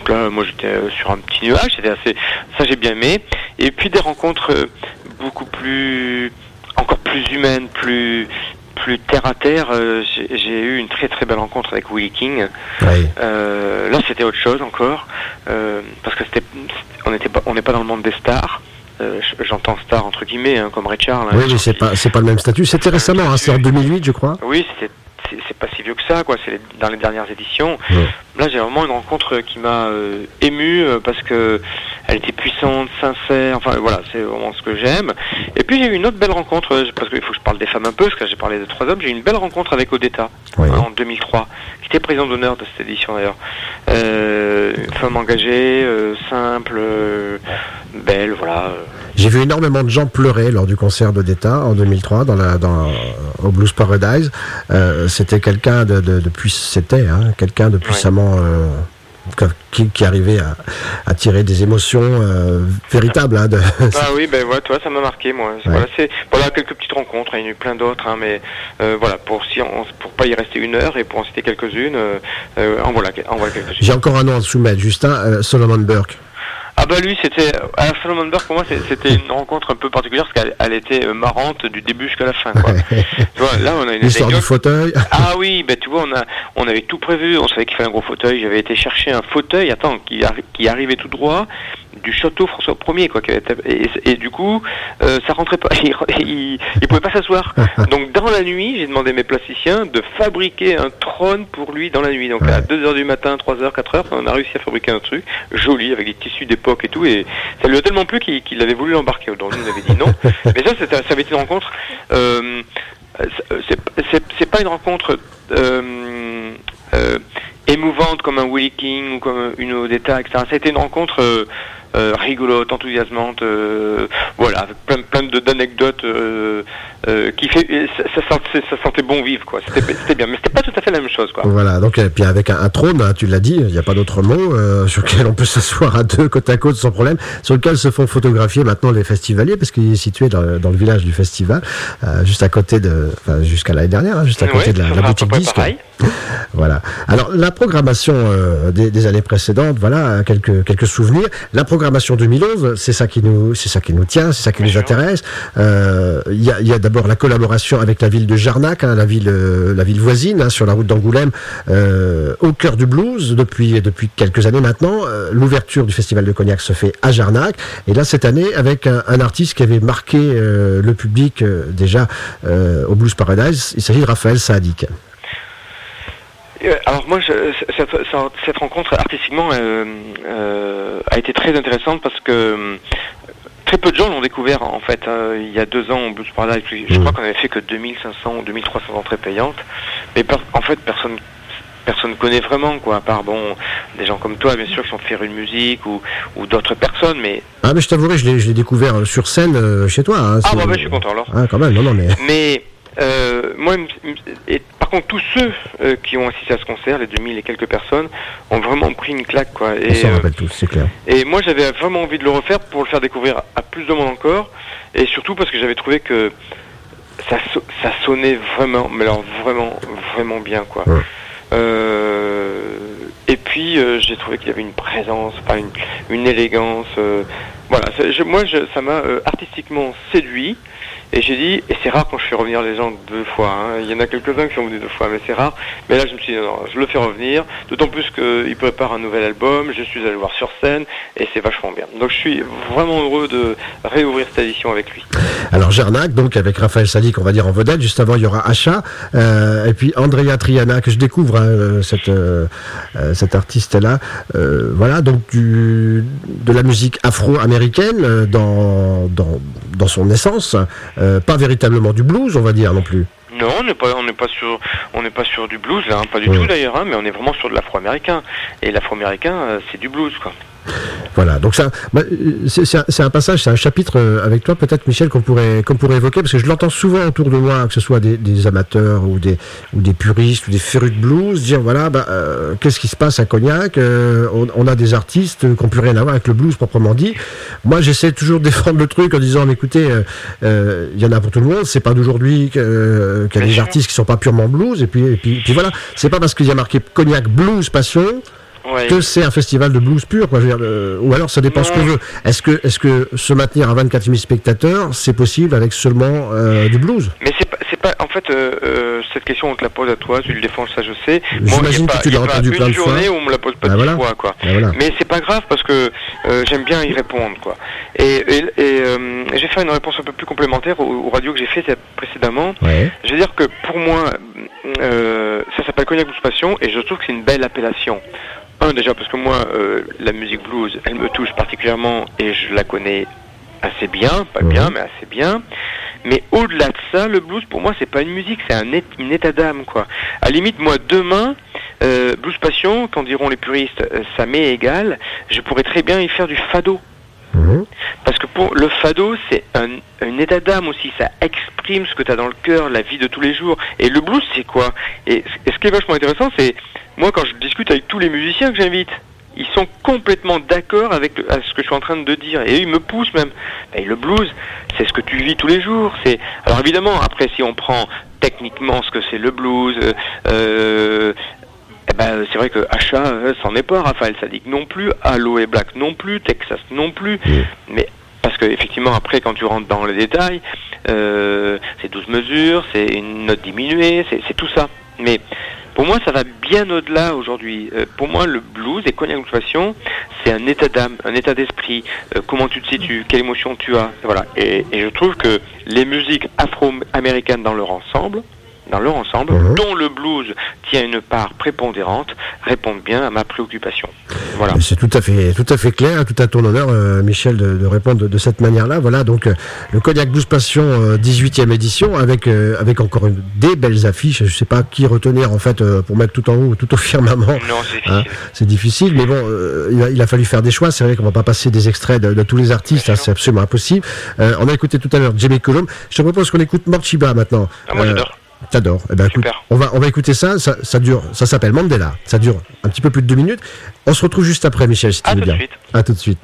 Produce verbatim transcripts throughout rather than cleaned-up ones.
donc là, moi j'étais euh, sur un petit nuage, c'était assez, ça j'ai bien aimé. Et puis des rencontres euh, beaucoup plus, encore plus humaines, plus, plus terre à terre. Euh, j'ai, j'ai eu une très très belle rencontre avec Willie King. Oui. Euh, là, c'était autre chose encore, euh, parce que c'était, on n'était pas, on n'est pas dans le monde des stars. Euh, j'entends star entre guillemets, hein, comme Ray Charles. Oui, hein, mais c'est pas, c'est pas le même statut. C'était récemment, hein, c'est en deux mille huit, je crois. Oui, c'était. C'est, c'est pas si vieux que ça, quoi. C'est les, dans les dernières éditions. Ouais. Là, j'ai vraiment une rencontre qui m'a euh, ému euh, parce que elle était puissante, sincère. Enfin, voilà, c'est vraiment ce que j'aime. Et puis j'ai eu une autre belle rencontre euh, parce qu'il faut que je parle des femmes un peu, parce que j'ai parlé de trois hommes. J'ai eu une belle rencontre avec Odetta oui. hein, en deux mille trois, qui était président d'honneur de cette édition d'ailleurs. Euh, une femme engagée, euh, simple, euh, belle, voilà. J'ai vu énormément de gens pleurer lors du concert d'Odetta en deux mille trois dans la, dans, au Blues Paradise. Euh, c'était quelqu'un de, de, de puiss- c'était hein, quelqu'un de puissamment euh, qui, qui arrivait à, à tirer des émotions euh, véritables. Hein, de... Ah oui, ben voilà, toi, ça m'a marqué, moi. Ouais. Voilà, c'est voilà quelques petites rencontres. Il y en a eu plein d'autres, hein, mais euh, voilà, pour si on, pour pas y rester une heure et pour en citer quelques-unes, euh, euh, en voilà, en voilà quelques-unes. J'ai encore un nom à soumettre, Justin, euh, Solomon Burke. Ah bah lui, c'était à la Solomon Burke, pour moi, c'était une rencontre un peu particulière parce qu'elle elle était euh, marrante du début jusqu'à la fin, quoi. Tu vois, là, on a une l'histoire du fauteuil. Ah oui, ben tu vois, on a, on avait tout prévu. On savait qu'il fallait un gros fauteuil. J'avais été chercher un fauteuil, attends, qui, arri- qui arrivait tout droit du château François Ier, quoi. Qui avait été- et, et du coup, euh, ça rentrait pas. Il, il, il pouvait pas s'asseoir. Donc dans la nuit, j'ai demandé à mes plasticiens de fabriquer un trône pour lui dans la nuit. Donc à deux heures du matin, trois heures, quatre heures, on a réussi à fabriquer un truc joli avec des tissus d'époque et tout. Et ça lui a tellement plu qu'il, qu'il avait voulu l'embarquer. Donc nous, on avait dit non. Mais ça, c'était, ça avait été une rencontre. Euh, c'est, c'est, c'est pas une rencontre euh, euh, émouvante comme un Willie King ou comme une Odetta, et cetera. Ça a été une rencontre euh, euh, rigolote, enthousiasmante, euh, voilà, avec plein, plein de, d'anecdotes euh, euh, qui fait, ça, ça, sentait, ça sentait bon vivre, quoi. C'était, c'était bien, mais c'était pas tout à fait la même chose, quoi. Voilà, donc et puis avec un, un trône, hein, tu l'as dit, il n'y a pas d'autre mot, euh, sur lequel on peut s'asseoir à deux côte à côte sans problème, sur lequel se font photographier maintenant les festivaliers, parce qu'il est situé dans, dans le village du festival, euh, juste à côté de, enfin jusqu'à l'année dernière, hein, juste à côté ouais, de la, la boutique disque. Pareil. Voilà. Alors la programmation euh, des, des années précédentes, voilà quelques quelques souvenirs. La programmation deux mille onze, c'est ça qui nous, c'est ça qui nous tient, c'est ça qui Bien nous sûr. intéresse. Il euh, y a, y a d'abord la collaboration avec la ville de Jarnac, hein, la ville, euh, la ville voisine, hein, sur la route d'Angoulême, euh, au cœur du blues depuis depuis quelques années maintenant. Euh, l'ouverture du festival de Cognac se fait à Jarnac, et là cette année avec un, un artiste qui avait marqué euh, le public euh, déjà euh, au Blues Paradise. Il s'agit de Raphaël Saadiq. Alors moi, je, cette, cette rencontre artistiquement euh, euh, a été très intéressante parce que euh, très peu de gens l'ont découvert en fait. Euh, il y a deux ans au Blues Paradise, je crois qu'on avait fait que deux mille cinq cents ou deux mille trois cents entrées payantes, mais per, en fait personne personne connaît vraiment, quoi, à part bon des gens comme toi bien sûr qui sont faire une musique ou, ou d'autres personnes, mais ah mais je t'avouerai, je l'ai, je l'ai découvert sur scène euh, chez toi. Hein, ah bah, bah je suis content alors. Ah quand même, non non mais. Mais euh, moi, et par contre, tous ceux euh, qui ont assisté à ce concert, les deux mille et quelques personnes, ont vraiment pris une claque, quoi. Et, on s'en rappelle euh, tous, c'est clair. Et moi, j'avais vraiment envie de le refaire pour le faire découvrir à plus de monde encore, et surtout parce que j'avais trouvé que ça, so- ça sonnait vraiment, mais alors vraiment, vraiment bien, quoi. Ouais. Euh, et puis, euh, j'ai trouvé qu'il y avait une présence, enfin une, une élégance. Euh, voilà, ça, je, moi, je, ça m'a euh, artistiquement séduit. Et j'ai dit, et c'est rare quand je fais revenir les gens deux fois, hein. Il y en a quelques-uns qui sont venus deux fois, mais c'est rare. Mais là, je me suis dit, non, non, je le fais revenir, d'autant plus qu'il prépare un nouvel album, je suis allé le voir sur scène, et c'est vachement bien. Donc je suis vraiment heureux de réouvrir cette édition avec lui. Alors Jarnac, donc avec Raphaël Saadiq, on va dire en vedette, juste avant il y aura Acha, euh, et puis Andrea Triana, que je découvre, hein, cette, euh, cette artiste-là, euh, voilà, donc du, de la musique afro-américaine euh, dans, dans, dans son essence, euh, pas véritablement du blues, on va dire non plus. Non, on n'est pas, on n'est pas sur, on n'est pas sur du blues là, hein, pas du Ouais. tout d'ailleurs, hein, mais on est vraiment sur de l'afro-américain. Et l'afro-américain, euh, c'est du blues, quoi. Voilà, donc ça, bah, c'est, c'est, un, c'est un passage, c'est un chapitre euh, avec toi peut-être Michel qu'on pourrait, qu'on pourrait évoquer, parce que je l'entends souvent autour de moi, que ce soit des, des amateurs ou des, ou des puristes ou des férus de blues, dire voilà, bah, euh, qu'est-ce qui se passe à Cognac, euh, on, on a des artistes qui n'ont plus rien à voir avec le blues proprement dit. Moi j'essaie toujours de défendre le truc en disant mais écoutez, il euh, euh, y en a pour tout le monde, c'est pas d'aujourd'hui que, euh, qu'il y a Bien des sûr. artistes qui sont pas purement blues, et puis, et puis, puis voilà, c'est pas parce qu'il y a marqué Cognac Blues Passion Ouais. que c'est un festival de blues pur, quoi. Je veux dire, euh, ou alors ça dépend Non. ce qu'on veut. Est-ce que, est-ce que se maintenir à vingt-quatre mille spectateurs, c'est possible avec seulement euh, du blues? Mais c'est pas, c'est pas, en fait, euh, euh, cette question on te la pose à toi, tu le défends, ça je sais. J'imagine pas, que tu l'as y a pas entendu plein une de fois. journée où on me la pose pas Ben dix voilà. fois, quoi. Ben voilà. Mais c'est pas grave parce que euh, j'aime bien y répondre, quoi. Et, et, et euh, j'ai fait une réponse un peu plus complémentaire aux, aux radios que j'ai fait précédemment. Ouais. Je veux dire que pour moi, euh, ça s'appelle Cognac Blues Passion et je trouve que c'est une belle appellation. Un, déjà parce que moi, euh, la musique blues, elle me touche particulièrement et je la connais assez bien, pas Mhm. bien, mais assez bien. Mais au-delà de ça, le blues, pour moi, c'est pas une musique, c'est un é- une état d'âme, quoi. À la limite, moi, demain, euh, Blues Passion, qu'en diront les puristes, euh, ça m'est égal, je pourrais très bien y faire du fado. Mhm. Parce que pour le fado, c'est un, un état d'âme aussi, ça exprime ce que tu as dans le cœur, la vie de tous les jours. Et le blues, c'est quoi? et, et ce qui est vachement intéressant, c'est, moi, quand je discute avec tous les musiciens que j'invite, ils sont complètement d'accord avec le- à ce que je suis en train de dire. Et eux, ils me poussent même. Et le blues, c'est ce que tu vis tous les jours. C'est Alors évidemment, après, si on prend techniquement ce que c'est le blues, euh, euh, eh ben, c'est vrai que Asha, euh, c'en est pas, Raphaël Sadik non plus, Aloe Black non plus, Texas non plus. Mhm. Mais parce que effectivement, après, quand tu rentres dans les détails, euh, c'est douze mesures, c'est une note diminuée, c'est c'est tout ça. Mais pour moi, ça va bien au-delà aujourd'hui. Euh, pour moi, le blues et Cognac Blues Passion, c'est un état d'âme, un état d'esprit. Euh, comment tu te situes, quelle émotion tu as, voilà. Et, et je trouve que les musiques afro-américaines dans leur ensemble, dans leur ensemble, Mhm. dont le blues tient une part prépondérante, répondent bien à ma préoccupation. Voilà. Mais c'est tout à fait, tout à fait clair, tout à ton honneur, euh, Michel, de, de répondre de, de cette manière-là. Voilà, donc euh, le Cognac Blues Passion, euh, dix-huitième édition, avec euh, avec encore une, des belles affiches. Je sais pas qui retenir en fait euh, pour mettre tout en haut, tout au firmament. Non, c'est difficile. Hein, c'est difficile, mais bon, euh, il, a, il a fallu faire des choix. C'est vrai qu'on va pas passer des extraits de, de tous les artistes, hein, c'est absolument impossible. Euh, on a écouté tout à l'heure Jamie Cullum. Je te propose qu'on écoute Morchiba maintenant. Ah, moi, Euh, j'adore. T'adores. Eh ben, écoute, Super. on va, on va écouter ça. Ça, ça dure, ça s'appelle Mandela. Ça dure un petit peu plus de deux minutes. On se retrouve juste après, Michel, si tu À veux tout de bien. suite. À tout de suite.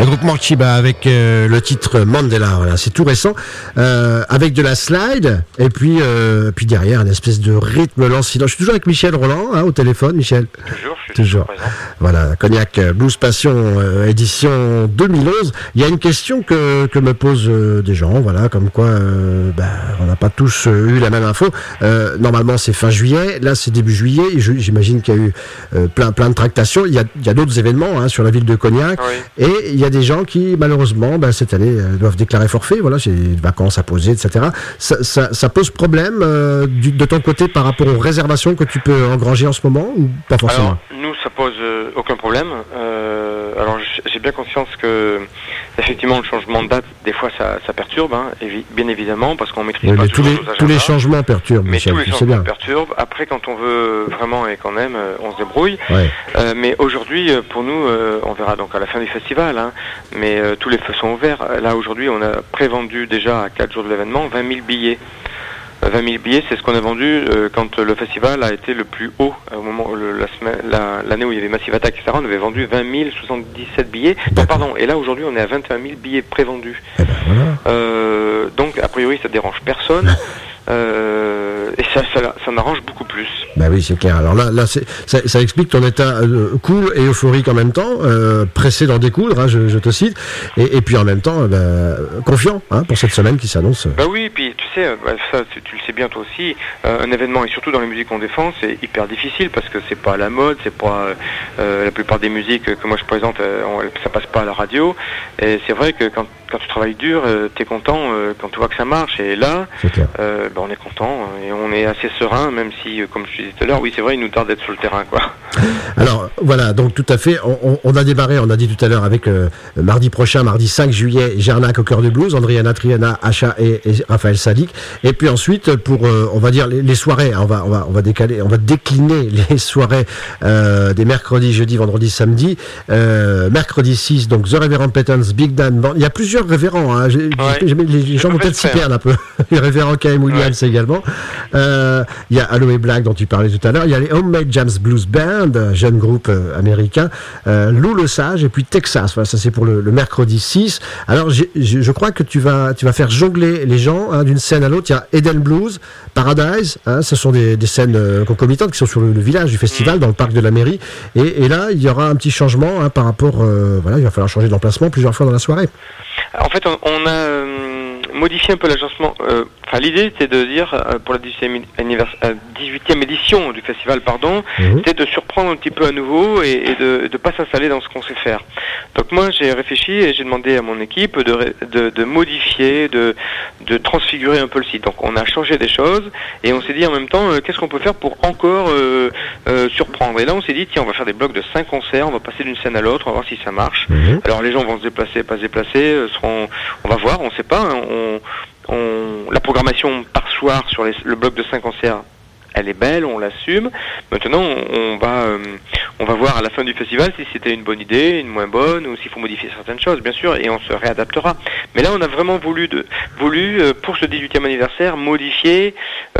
Le groupe Morchiba avec euh, le titre Mandela, voilà, c'est tout récent, euh, avec de la slide, et puis, euh, puis derrière, une espèce de rythme lancinant. Je suis toujours avec Michel Roland, hein, au téléphone, Michel. Toujours, je suis toujours. présent. Voilà, Cognac Blues Passion, euh, édition deux mille onze. Il y a une question que, que me posent euh, des gens, voilà, comme quoi euh, bah, on n'a pas tous euh, eu la même info. Euh, normalement, c'est fin juillet, là, c'est début juillet, et je, j'imagine qu'il y a eu euh, plein, plein de tractations. Il y a, il y a d'autres événements hein, sur la ville de Cognac, Oui. et il y a des gens qui, malheureusement, bah, cette année, euh, doivent déclarer forfait. Voilà, c'est des vacances à poser, et cetera. Ça, ça, ça pose problème euh, du, de ton côté par rapport aux réservations que tu peux engranger en ce moment, ou pas forcément? Alors, nous, ça pose euh, aucun problème. Euh, alors, j'ai bien conscience que, effectivement, le changement de date, des fois, ça, ça perturbe, hein, évi bien évidemment, parce qu'on maîtrise oui, pas mais toujours tous les, nos agendas. tous les changements perturbent, Mais Michel, tous les tu sais changements bien. perturbent. Après, quand on veut vraiment et qu'on aime, euh, on se débrouille. Ouais. Euh, mais aujourd'hui, euh, pour nous, euh, on verra donc à la fin du festival, hein, mais euh, tous les feux sont ouverts. Là, aujourd'hui, on a prévendu déjà à quatre jours de l'événement vingt mille billets. vingt mille billets, c'est ce qu'on a vendu euh, quand le festival a été le plus haut, au moment le, la semaine, la, l'année où il y avait Massive Attack, et cetera. On avait vendu vingt mille soixante-dix-sept billets. Non, pardon. Et là, aujourd'hui, on est à vingt et un mille billets prévendus. Eh ben, voilà. Euh, donc, a priori, ça dérange personne. Euh, et ça, ça, ça m'arrange beaucoup plus. Bah oui, c'est clair. Alors là, là c'est, ça, ça explique ton état euh, cool et euphorique en même temps, euh, pressé d'en découdre, hein, je, je te cite, et, et puis en même temps, euh, bah, confiant hein, pour cette semaine qui s'annonce. Bah oui, puis tu sais, bah, ça, tu, tu le sais bien toi aussi, euh, un événement, et surtout dans les musiques qu'on défend, c'est hyper difficile parce que c'est pas à la mode, c'est pas euh, la plupart des musiques que moi je présente, euh, on, ça passe pas à la radio, et c'est vrai que quand, quand tu travailles dur, euh, t'es content euh, quand tu vois que ça marche, et là, euh, bah, on est content et on est assez serein, même si, euh, comme je te disais tout à l'heure, oui c'est vrai, il nous tarde d'être sur le terrain, quoi. Alors voilà, donc tout à fait, on, on a démarré, on a dit tout à l'heure avec euh, mardi prochain, mardi cinq juillet, Gernac au cœur du blues, Andriana Triana, Acha et, et Raphaël Sadik, et puis ensuite pour, euh, on va dire les, les soirées, hein, on va, on va, on va décaler, on va décliner les soirées euh, des mercredis, jeudi, vendredi, samedi. Euh, mercredi six, donc The Reverend Pattons, Big Dan, il y a plusieurs révérends, hein, j'ai, ouais. j'ai, les, les gens vont peut-être s'y perdre un peu. Les révérends K M Williams ouais. également. Euh, il y a Aloe Black dont tu parlais tout à l'heure, il y a les Homemade Jams Blues Band, jeune groupe euh, américain, euh, Lou le Sage et puis Texas. Voilà, ça c'est pour le, le mercredi six. Alors j'ai, j'ai, je crois que tu vas, tu vas faire jongler les gens hein, d'une scène à l'autre. Il y a Eden Blues, Paradise, hein, ce sont des, des scènes euh, concomitantes qui sont sur le, le village du festival, mmh. dans le parc de la mairie. Et, et là, il y aura un petit changement hein, par rapport, euh, voilà, il va falloir changer d'emplacement plusieurs fois dans la soirée. En fait, on, on a euh, modifié un peu l'agencement. Euh, enfin, l'idée, c'était de dire, euh, pour la dix-huitième, anniversaire, euh, dix-huitième édition du festival, pardon, mmh. c'était de surprendre un petit peu à nouveau et, et de ne pas s'installer dans ce qu'on sait faire. Donc moi, j'ai réfléchi et j'ai demandé à mon équipe de, de, de modifier, de, de transfigurer un peu le site. Donc on a changé des choses et on s'est dit en même temps, euh, qu'est-ce qu'on peut faire pour encore euh, euh, surprendre. Et là, on s'est dit, tiens, on va faire des blocs de cinq concerts, on va passer d'une scène à l'autre, on va voir si ça marche. Mmh. Alors les gens vont se déplacer, pas se déplacer, euh, seront, on va voir, on sait pas. Hein, on, on, la programmation par soir sur les, le bloc de cinq concerts, elle est belle, on l'assume. Maintenant, on, on va, euh, on va voir à la fin du festival si c'était une bonne idée, une moins bonne, ou s'il faut modifier certaines choses, bien sûr, et on se réadaptera. Mais là, on a vraiment voulu, de, voulu euh, pour ce dix-huitième anniversaire, modifier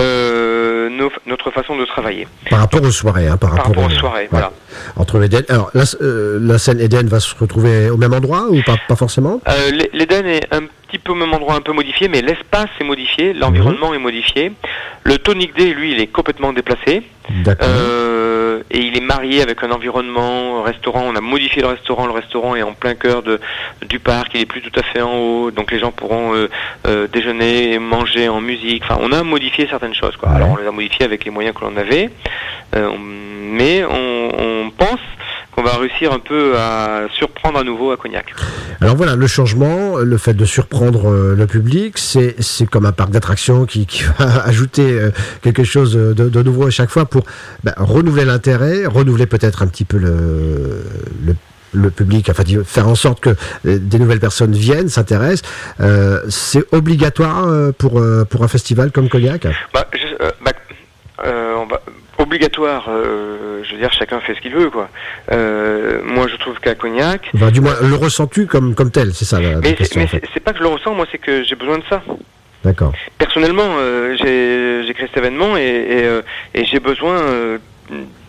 euh, nos, notre façon de travailler. Par rapport aux soirées, hein, par, par rapport, rapport aux aux soirées, ouais. voilà. Entre Eden, alors la, euh, la scène Eden va se retrouver au même endroit ou pas, pas forcément euh, L'Eden est un petit peu au même endroit, un peu modifié, mais l'espace est modifié, l'environnement mmh. est modifié. Le Tonic Day, lui, il est complètement déplacé. D'accord. Euh, et il est marié avec un environnement, un restaurant. On a modifié le restaurant. Le restaurant est en plein cœur de, du parc. Il est plus tout à fait en haut. Donc les gens pourront euh, euh, déjeuner, manger en musique. Enfin, on a modifié certaines choses, quoi. Ouais. Alors on les a modifiées avec les moyens que l'on avait. Euh, mais on, on pense qu'on va réussir un peu à surprendre à nouveau à Cognac. Alors voilà, le changement, le fait de surprendre euh, le public, c'est, c'est comme un parc d'attractions qui, qui va ajouter euh, quelque chose de, de nouveau à chaque fois pour ben, renouveler l'intérêt, renouveler peut-être un petit peu le... le le public, enfin faire en sorte que euh, des nouvelles personnes viennent, s'intéressent. Euh, c'est obligatoire euh, pour, euh, pour un festival comme Cognac bah, je, euh, bah, euh, on va... Obligatoire, euh, je veux dire, chacun fait ce qu'il veut, quoi. Euh, moi, je trouve qu'à Cognac... Enfin, du moins, le ressens-tu comme, comme tel, c'est ça la, mais la question, Mais en fait. c'est, c'est pas que je le ressens, moi, c'est que j'ai besoin de ça. D'accord. Personnellement, euh, j'ai, j'ai créé cet événement et, et, euh, et j'ai besoin... Euh,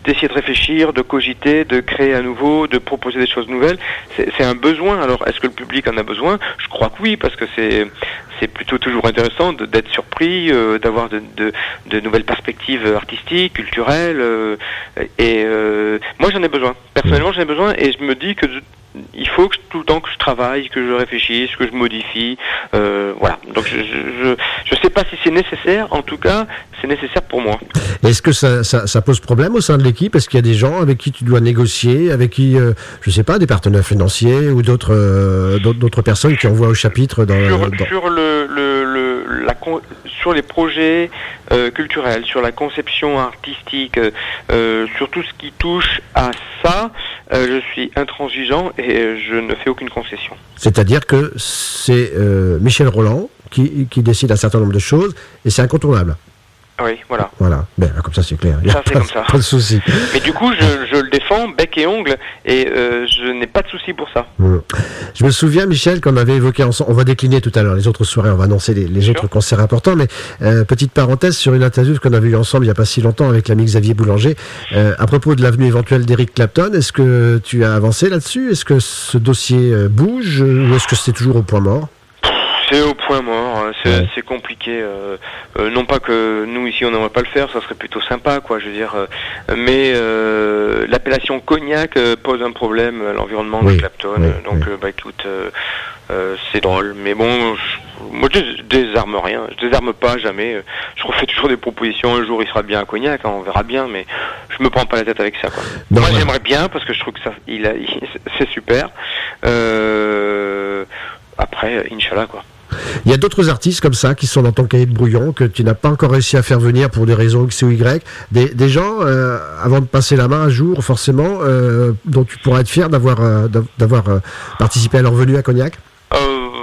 d'essayer de réfléchir, de cogiter, de créer à nouveau, de proposer des choses nouvelles. C'est, c'est un besoin. Alors, est-ce que le public en a besoin? Je crois que oui, parce que c'est c'est plutôt toujours intéressant de, d'être surpris, euh, d'avoir de, de, de nouvelles perspectives artistiques, culturelles. Euh, et euh, moi, j'en ai besoin. Personnellement, j'en ai besoin, et je me dis que je, il faut que tout le temps que je travaille, que je réfléchisse, que je modifie. Euh, voilà. Donc, je je je sais pas si c'est nécessaire. En tout cas, c'est nécessaire pour moi. Est-ce que ça, ça, ça pose problème au sein de l'équipe? Est-ce qu'il y a des gens avec qui tu dois négocier, avec qui, euh, je sais pas, des partenaires financiers ou d'autres euh, d'autres, d'autres personnes qui envoient au chapitre dans, sur, dans... sur le, le, le la con, sur les projets euh, culturels, sur la conception artistique, euh, sur tout ce qui touche à ça, euh, je suis intransigeant et je ne fais aucune concession. C'est-à-dire que c'est euh, Michel Rolland qui, qui décide un certain nombre de choses et c'est incontournable. Oui, voilà. Voilà, ben, comme ça c'est clair. Ça, c'est pas, comme ça. Pas de souci. Mais du coup, je, je le défends bec et ongle et euh, je n'ai pas de souci pour ça. Mmh. Je me souviens, Michel, qu'on avait évoqué ensemble, on va décliner tout à l'heure les autres soirées, on va annoncer les, les autres concerts importants, mais euh, petite parenthèse sur une interview qu'on avait eue ensemble il n'y a pas si longtemps avec l'ami Xavier Boulanger, euh, à propos de l'avenue éventuelle d'Eric Clapton. Est-ce que tu as avancé là-dessus? Est-ce que ce dossier euh, bouge ou est-ce que c'est toujours au point mort? C'est au point mort, c'est, ouais. c'est compliqué. Euh, euh, non pas que nous ici on n'aimerait pas le faire, ça serait plutôt sympa, quoi. Je veux dire, euh, mais euh, l'appellation Cognac euh, pose un problème à l'environnement oui. de Clapton. Oui. Donc, oui. Euh, bah écoute, euh, euh, c'est drôle, mais bon, je, moi je, je désarme rien, je désarme pas jamais. Je refais toujours des propositions. Un jour il sera bien à Cognac, hein, on verra bien, mais je me prends pas la tête avec ça, quoi. Non, moi ouais. j'aimerais bien parce que je trouve que ça, il a, il, c'est super. Euh, après, Inch'Allah, quoi. Il y a d'autres artistes comme ça qui sont dans ton cahier de brouillon que tu n'as pas encore réussi à faire venir pour des raisons X ou Y. Des, des gens, euh, avant de passer la main un jour, forcément, euh, dont tu pourras être fier d'avoir, euh, d'avoir euh, participé à leur venue à Cognac. Euh,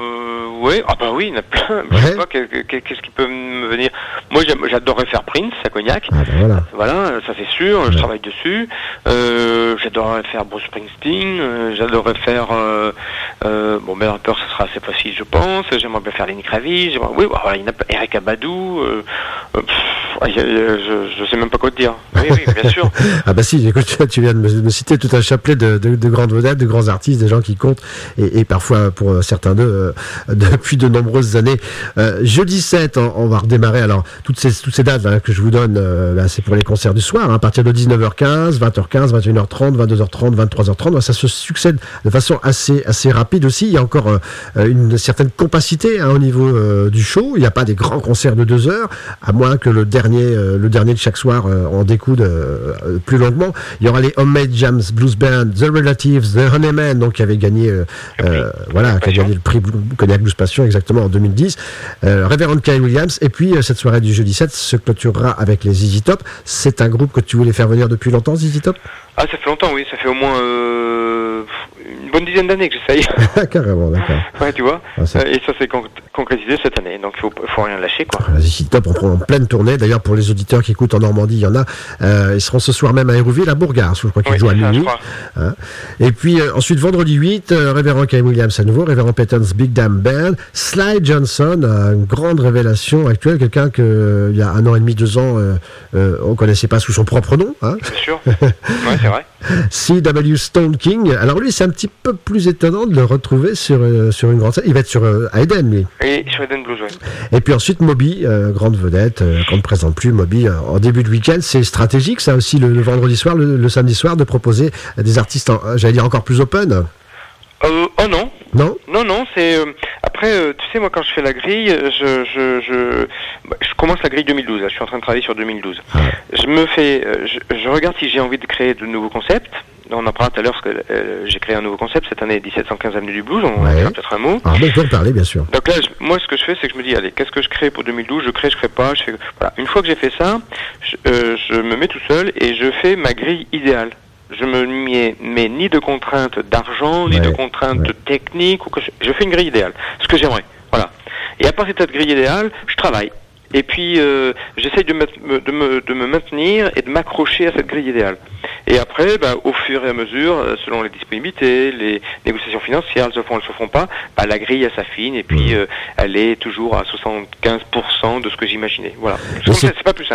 oui, ah bah oui, il y en a plein. Je ouais. sais pas qu'est-ce qui peut me venir. Moi, j'adorerais faire Prince à Cognac. Ah ben voilà. Voilà, ça c'est sûr. Ouais. Je travaille dessus. Euh, j'adorerais faire Bruce Springsteen. Euh, j'adorerais faire. Euh, euh, bon, mais rappeur, ce sera assez facile, je pense. J'aimerais bien faire Lenny Kravitz. Oui, voilà, il y en a Erykah Badu. Euh, euh, pff, je, je sais même pas quoi te dire. Oui, oui, bien sûr. Ah bah si, écoute, tu viens de me, me citer tout un chapelet de, de, de grandes vedettes, de grands artistes, des gens qui comptent, et, et parfois pour certains d'eux euh, depuis de nombreuses années. Euh, jeudi sept, on, on va redémarrer. Alors toutes ces toutes ces dates là, que je vous donne, euh, là, c'est pour les concerts du soir, hein, à partir de dix-neuf heures quinze, vingt heures quinze, vingt et une heures trente, vingt-deux heures trente, vingt-trois heures trente. Ça se succède de façon assez assez rapide aussi. Il y a encore euh, une certaine compacité hein, au niveau euh, du show. Il n'y a pas des grands concerts de deux heures, à moins que le dernier euh, le dernier de chaque soir euh, en découde euh, plus longuement. Il y aura les Homemade Jams Blues Band, The Relatives, The Honeyman, donc qui avait gagné euh, euh, voilà, qui a gagné le prix Cognac Blues Passion exactement en deux mille dix. Euh, Reverend Kyle Williams. Et puis euh, cette soirée du jeudi sept se clôturera avec les Z Z Top. C'est un groupe que tu voulais faire venir depuis longtemps, Z Z Top? Ah, ça fait longtemps, oui. Ça fait au moins euh, une bonne dizaine d'années que j'essaye. Carrément, d'accord. Ouais, tu vois. Ah, euh, et ça s'est con- concrétisé cette année. Donc, il faut, faut rien lâcher, quoi. Les Z Z Top on prend en pleine tournée. D'ailleurs, pour les auditeurs qui écoutent en Normandie, il y en a. Euh, ils seront ce soir même à Hérouville, à Bourgard. Je crois qu'ils oui, jouent à minuit. Hein. Et puis, euh, ensuite, vendredi huit, euh, Révérend Kyle Williams à nouveau, Révérend Peyton's Big Damn Band, Sly Johnson, euh, une grande révélation actuelle, quelqu'un que, il y a un an et demi, deux ans, euh, euh, on connaissait pas sous son propre nom. Hein. C'est sûr. Ouais, c'est vrai. C W Stone King. Alors lui, c'est un petit peu plus étonnant de le retrouver sur, euh, sur une grande scène. Il va être sur euh, à Eden, lui. Et sur Eden Blues, oui. Et puis ensuite, Moby, euh, grande vedette, euh, qu'on ne présente plus. Moby, euh, en début de week-end, c'est stratégique, ça aussi, le, le vendredi soir, le, le samedi soir, de proposer des artistes, en, j'allais dire, encore plus open. Euh, oh non. Non Non, non, c'est... Euh, après, euh, tu sais, moi, quand je fais la grille, je je, je, bah, je commence la grille deux mille douze, là, je suis en train de travailler sur deux mille douze. Ah. Je me fais... Euh, je, je regarde si j'ai envie de créer de nouveaux concepts. On en parlera tout à l'heure, parce que euh, j'ai créé un nouveau concept cette année, dix-sept cent quinze Avenue du Blues, on ouais. va peut-être un mot. Ah, ben, je peux en parler, bien sûr. Donc là, je, moi, ce que je fais, c'est que je me dis, allez, qu'est-ce que je crée pour deux mille douze? Je crée, je crée pas, je fais... Voilà. Une fois que j'ai fait ça, je, euh, je me mets tout seul et je fais ma grille idéale. Je me mets, mets ni de contraintes d'argent, ni ouais, de contraintes ouais. techniques, ou que je, je fais une grille idéale, ce que j'aimerais. Voilà. Et à partir de cette grille idéale, je travaille. Et puis, euh, j'essaye de, de, me, de me maintenir et de m'accrocher à cette grille idéale. Et après, bah, au fur et à mesure, selon les disponibilités, les négociations financières, elles se font, elles se font pas, bah, la grille, elle s'affine, et puis euh, elle est toujours à soixante-quinze pour cent de ce que j'imaginais. Voilà. C'est, c'est pas plus simple.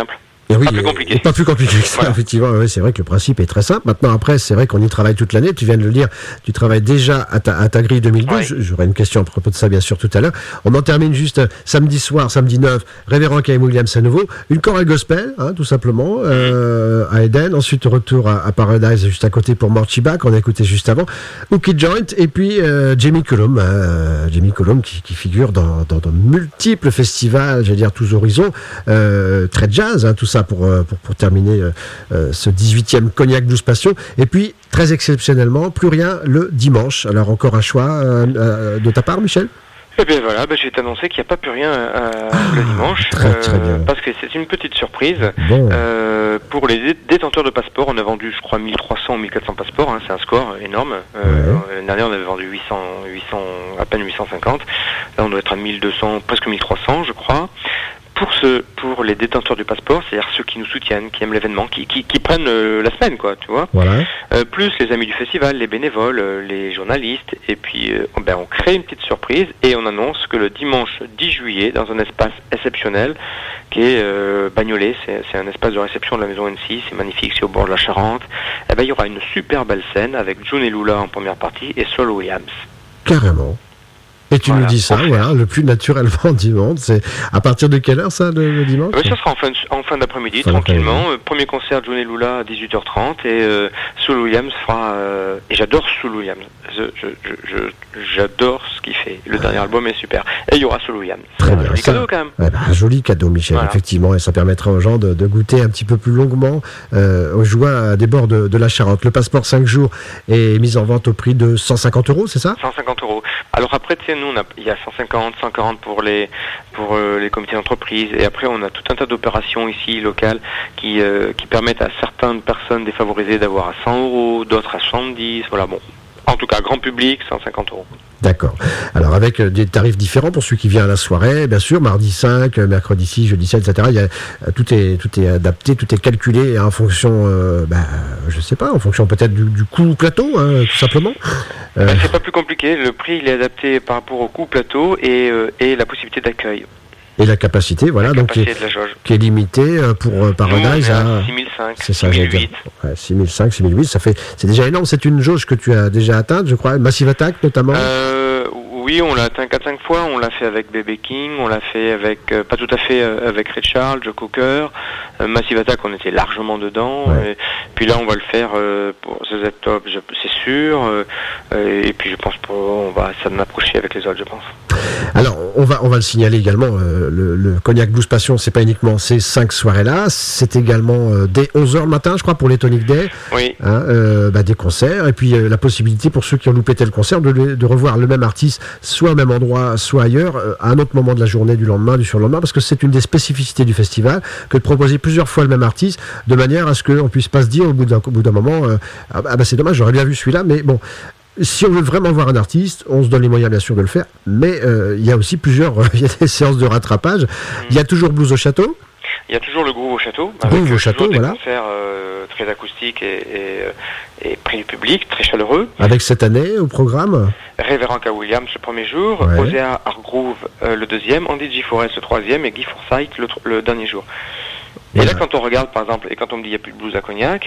Et oui, pas plus compliqué. Et pas plus compliqué que ça, voilà. Effectivement. Oui, c'est vrai que le principe est très simple. Maintenant, après, c'est vrai qu'on y travaille toute l'année. Tu viens de le dire, tu travailles déjà à ta, à ta grille deux mille douze. Ouais. J'aurai une question à propos de ça, bien sûr, tout à l'heure. On en termine juste samedi soir, samedi neuf, Révérend Kay Williams à nouveau. Une chorale gospel, hein, tout simplement, euh, à Eden. Ensuite, retour à, à Paradise, juste à côté pour Morchiba, qu'on a écouté juste avant. Hooky Joint. Et puis, euh, Jamie Cullum, euh, Jamie Cullum qui, qui figure dans, dans de multiples festivals, j'allais dire tous horizons, euh, très jazz, hein, tout ça pour, pour, pour terminer euh, ce dix-huitième Cognac Blues Passion. Et puis, très exceptionnellement, plus rien le dimanche. Alors, encore un choix euh, euh, de ta part, Michel ? Eh bien voilà, ben, je vais t'annoncer qu'il n'y a pas plus rien euh, ah, le dimanche, très, très euh, bien. Parce que c'est une petite surprise. Bon. Euh, pour les détenteurs de passeports, on a vendu, je crois, mille trois cents ou mille quatre cents passeports, hein, c'est un score énorme. Euh, ouais. L'année dernière, on avait vendu huit cents, huit cents, à peine huit cent cinquante. Là, on doit être à mille deux cents, presque mille trois cents, je crois. Pour ceux, pour les détenteurs du passeport, c'est-à-dire ceux qui nous soutiennent, qui aiment l'événement, qui, qui, qui prennent euh, la semaine, quoi, tu vois. Voilà. Euh, plus les amis du festival, les bénévoles, euh, les journalistes, et puis euh, ben, on crée une petite surprise et on annonce que le dimanche dix juillet, dans un espace exceptionnel, qui est euh, Bagnolet, c'est, c'est un espace de réception de la maison N six, c'est magnifique, c'est au bord de la Charente, et ben il y aura une super belle scène avec June et Lula en première partie et Saul Williams. Carrément. Et tu voilà, nous dis ça, voilà, le plus naturellement du monde. C'est à partir de quelle heure ça, le, le dimanche ? Oui, ça sera en fin, de, en fin d'après-midi, fin tranquillement. D'après-midi. Euh, premier concert, Johnny Lula à dix-huit heures trente et euh, Saul Williams fera. Euh, et j'adore Saul Williams. Je, je, je, je, j'adore ce qu'il fait. Le dernier album est super. Et il y aura Saul Williams. Très bien. Un joli ça, cadeau quand même. Ouais, bah, un joli cadeau, Michel, voilà. Effectivement, et ça permettra aux gens de, de goûter un petit peu plus longuement euh, aux joies des bords de, de la Charente. Le passeport cinq jours est mis en vente au prix de cent cinquante euros, c'est ça ? cent cinquante euros. Alors après, tu sais, nous, on a, il y a cent cinquante, cent quarante pour les pour euh, les comités d'entreprise, et après on a tout un tas d'opérations ici locales qui euh, qui permettent à certaines personnes défavorisées d'avoir à cent euros, d'autres à soixante-dix. Voilà, bon. En tout cas, grand public, cent cinquante euros. D'accord. Alors avec euh, des tarifs différents pour celui qui vient à la soirée, bien sûr, mardi cinq, mercredi six, jeudi sept, et cetera. Il y a, euh, tout est tout est adapté, tout est calculé hein, en fonction, euh, bah, je sais pas, en fonction peut-être du, du coût plateau, hein, tout simplement. Euh... Ben, c'est pas plus compliqué. Le prix il est adapté par rapport au coût plateau et euh, et la possibilité d'accueil. Et la capacité, voilà, la donc qui est, qui est limitée pour euh, Paradise à six mille cinq, c'est ça, six mille huit. Ouais, six mille cinq, six mille huit, ça fait, c'est déjà énorme. C'est une jauge que tu as déjà atteinte, je crois, Massive Attack notamment. Euh, oui, on l'a atteint quatre cinq fois. On l'a fait avec B B King, on l'a fait avec, euh, pas tout à fait euh, avec Ray Charles, Joe Cocker. Euh, Massive Attack, on était largement dedans. Ouais. Et puis là, on va le faire euh, pour The Z Top, je, c'est sûr. Euh, et puis je pense pour, on va s'en approcher avec les autres, je pense. Alors, on va, on va le signaler également, euh, le, le Cognac Blues Passion, c'est pas uniquement ces cinq soirées-là, c'est également euh, dès onze heures le matin, je crois, pour les Tonic Day, oui. hein, euh, bah, des concerts, et puis euh, la possibilité pour ceux qui ont loupé tel concert de, de revoir le même artiste, soit au même endroit, soit ailleurs, euh, à un autre moment de la journée, du lendemain, du surlendemain, parce que c'est une des spécificités du festival, que de proposer plusieurs fois le même artiste, de manière à ce qu'on puisse pas se dire au bout d'un, au bout d'un moment, euh, ah bah c'est dommage, j'aurais bien vu celui-là, mais bon... Si on veut vraiment voir un artiste, on se donne les moyens bien sûr de le faire, mais euh, il y a aussi plusieurs, il y a des séances de rattrapage. Mmh. Il y a toujours Blues au Château. Il y a toujours le Groove au Château, avec Groove au euh, Château, des voilà. concerts euh, très acoustiques et, et, et près du public, très chaleureux. Avec cette année au programme Révérend Kay Williams le premier jour, ouais. Osea Hargrove euh, le deuxième, Andy G. Forrest le troisième et Guy Forsyth le, le dernier jour. Voilà. Et là quand on regarde par exemple, et quand on me dit il n'y a plus de blues à Cognac,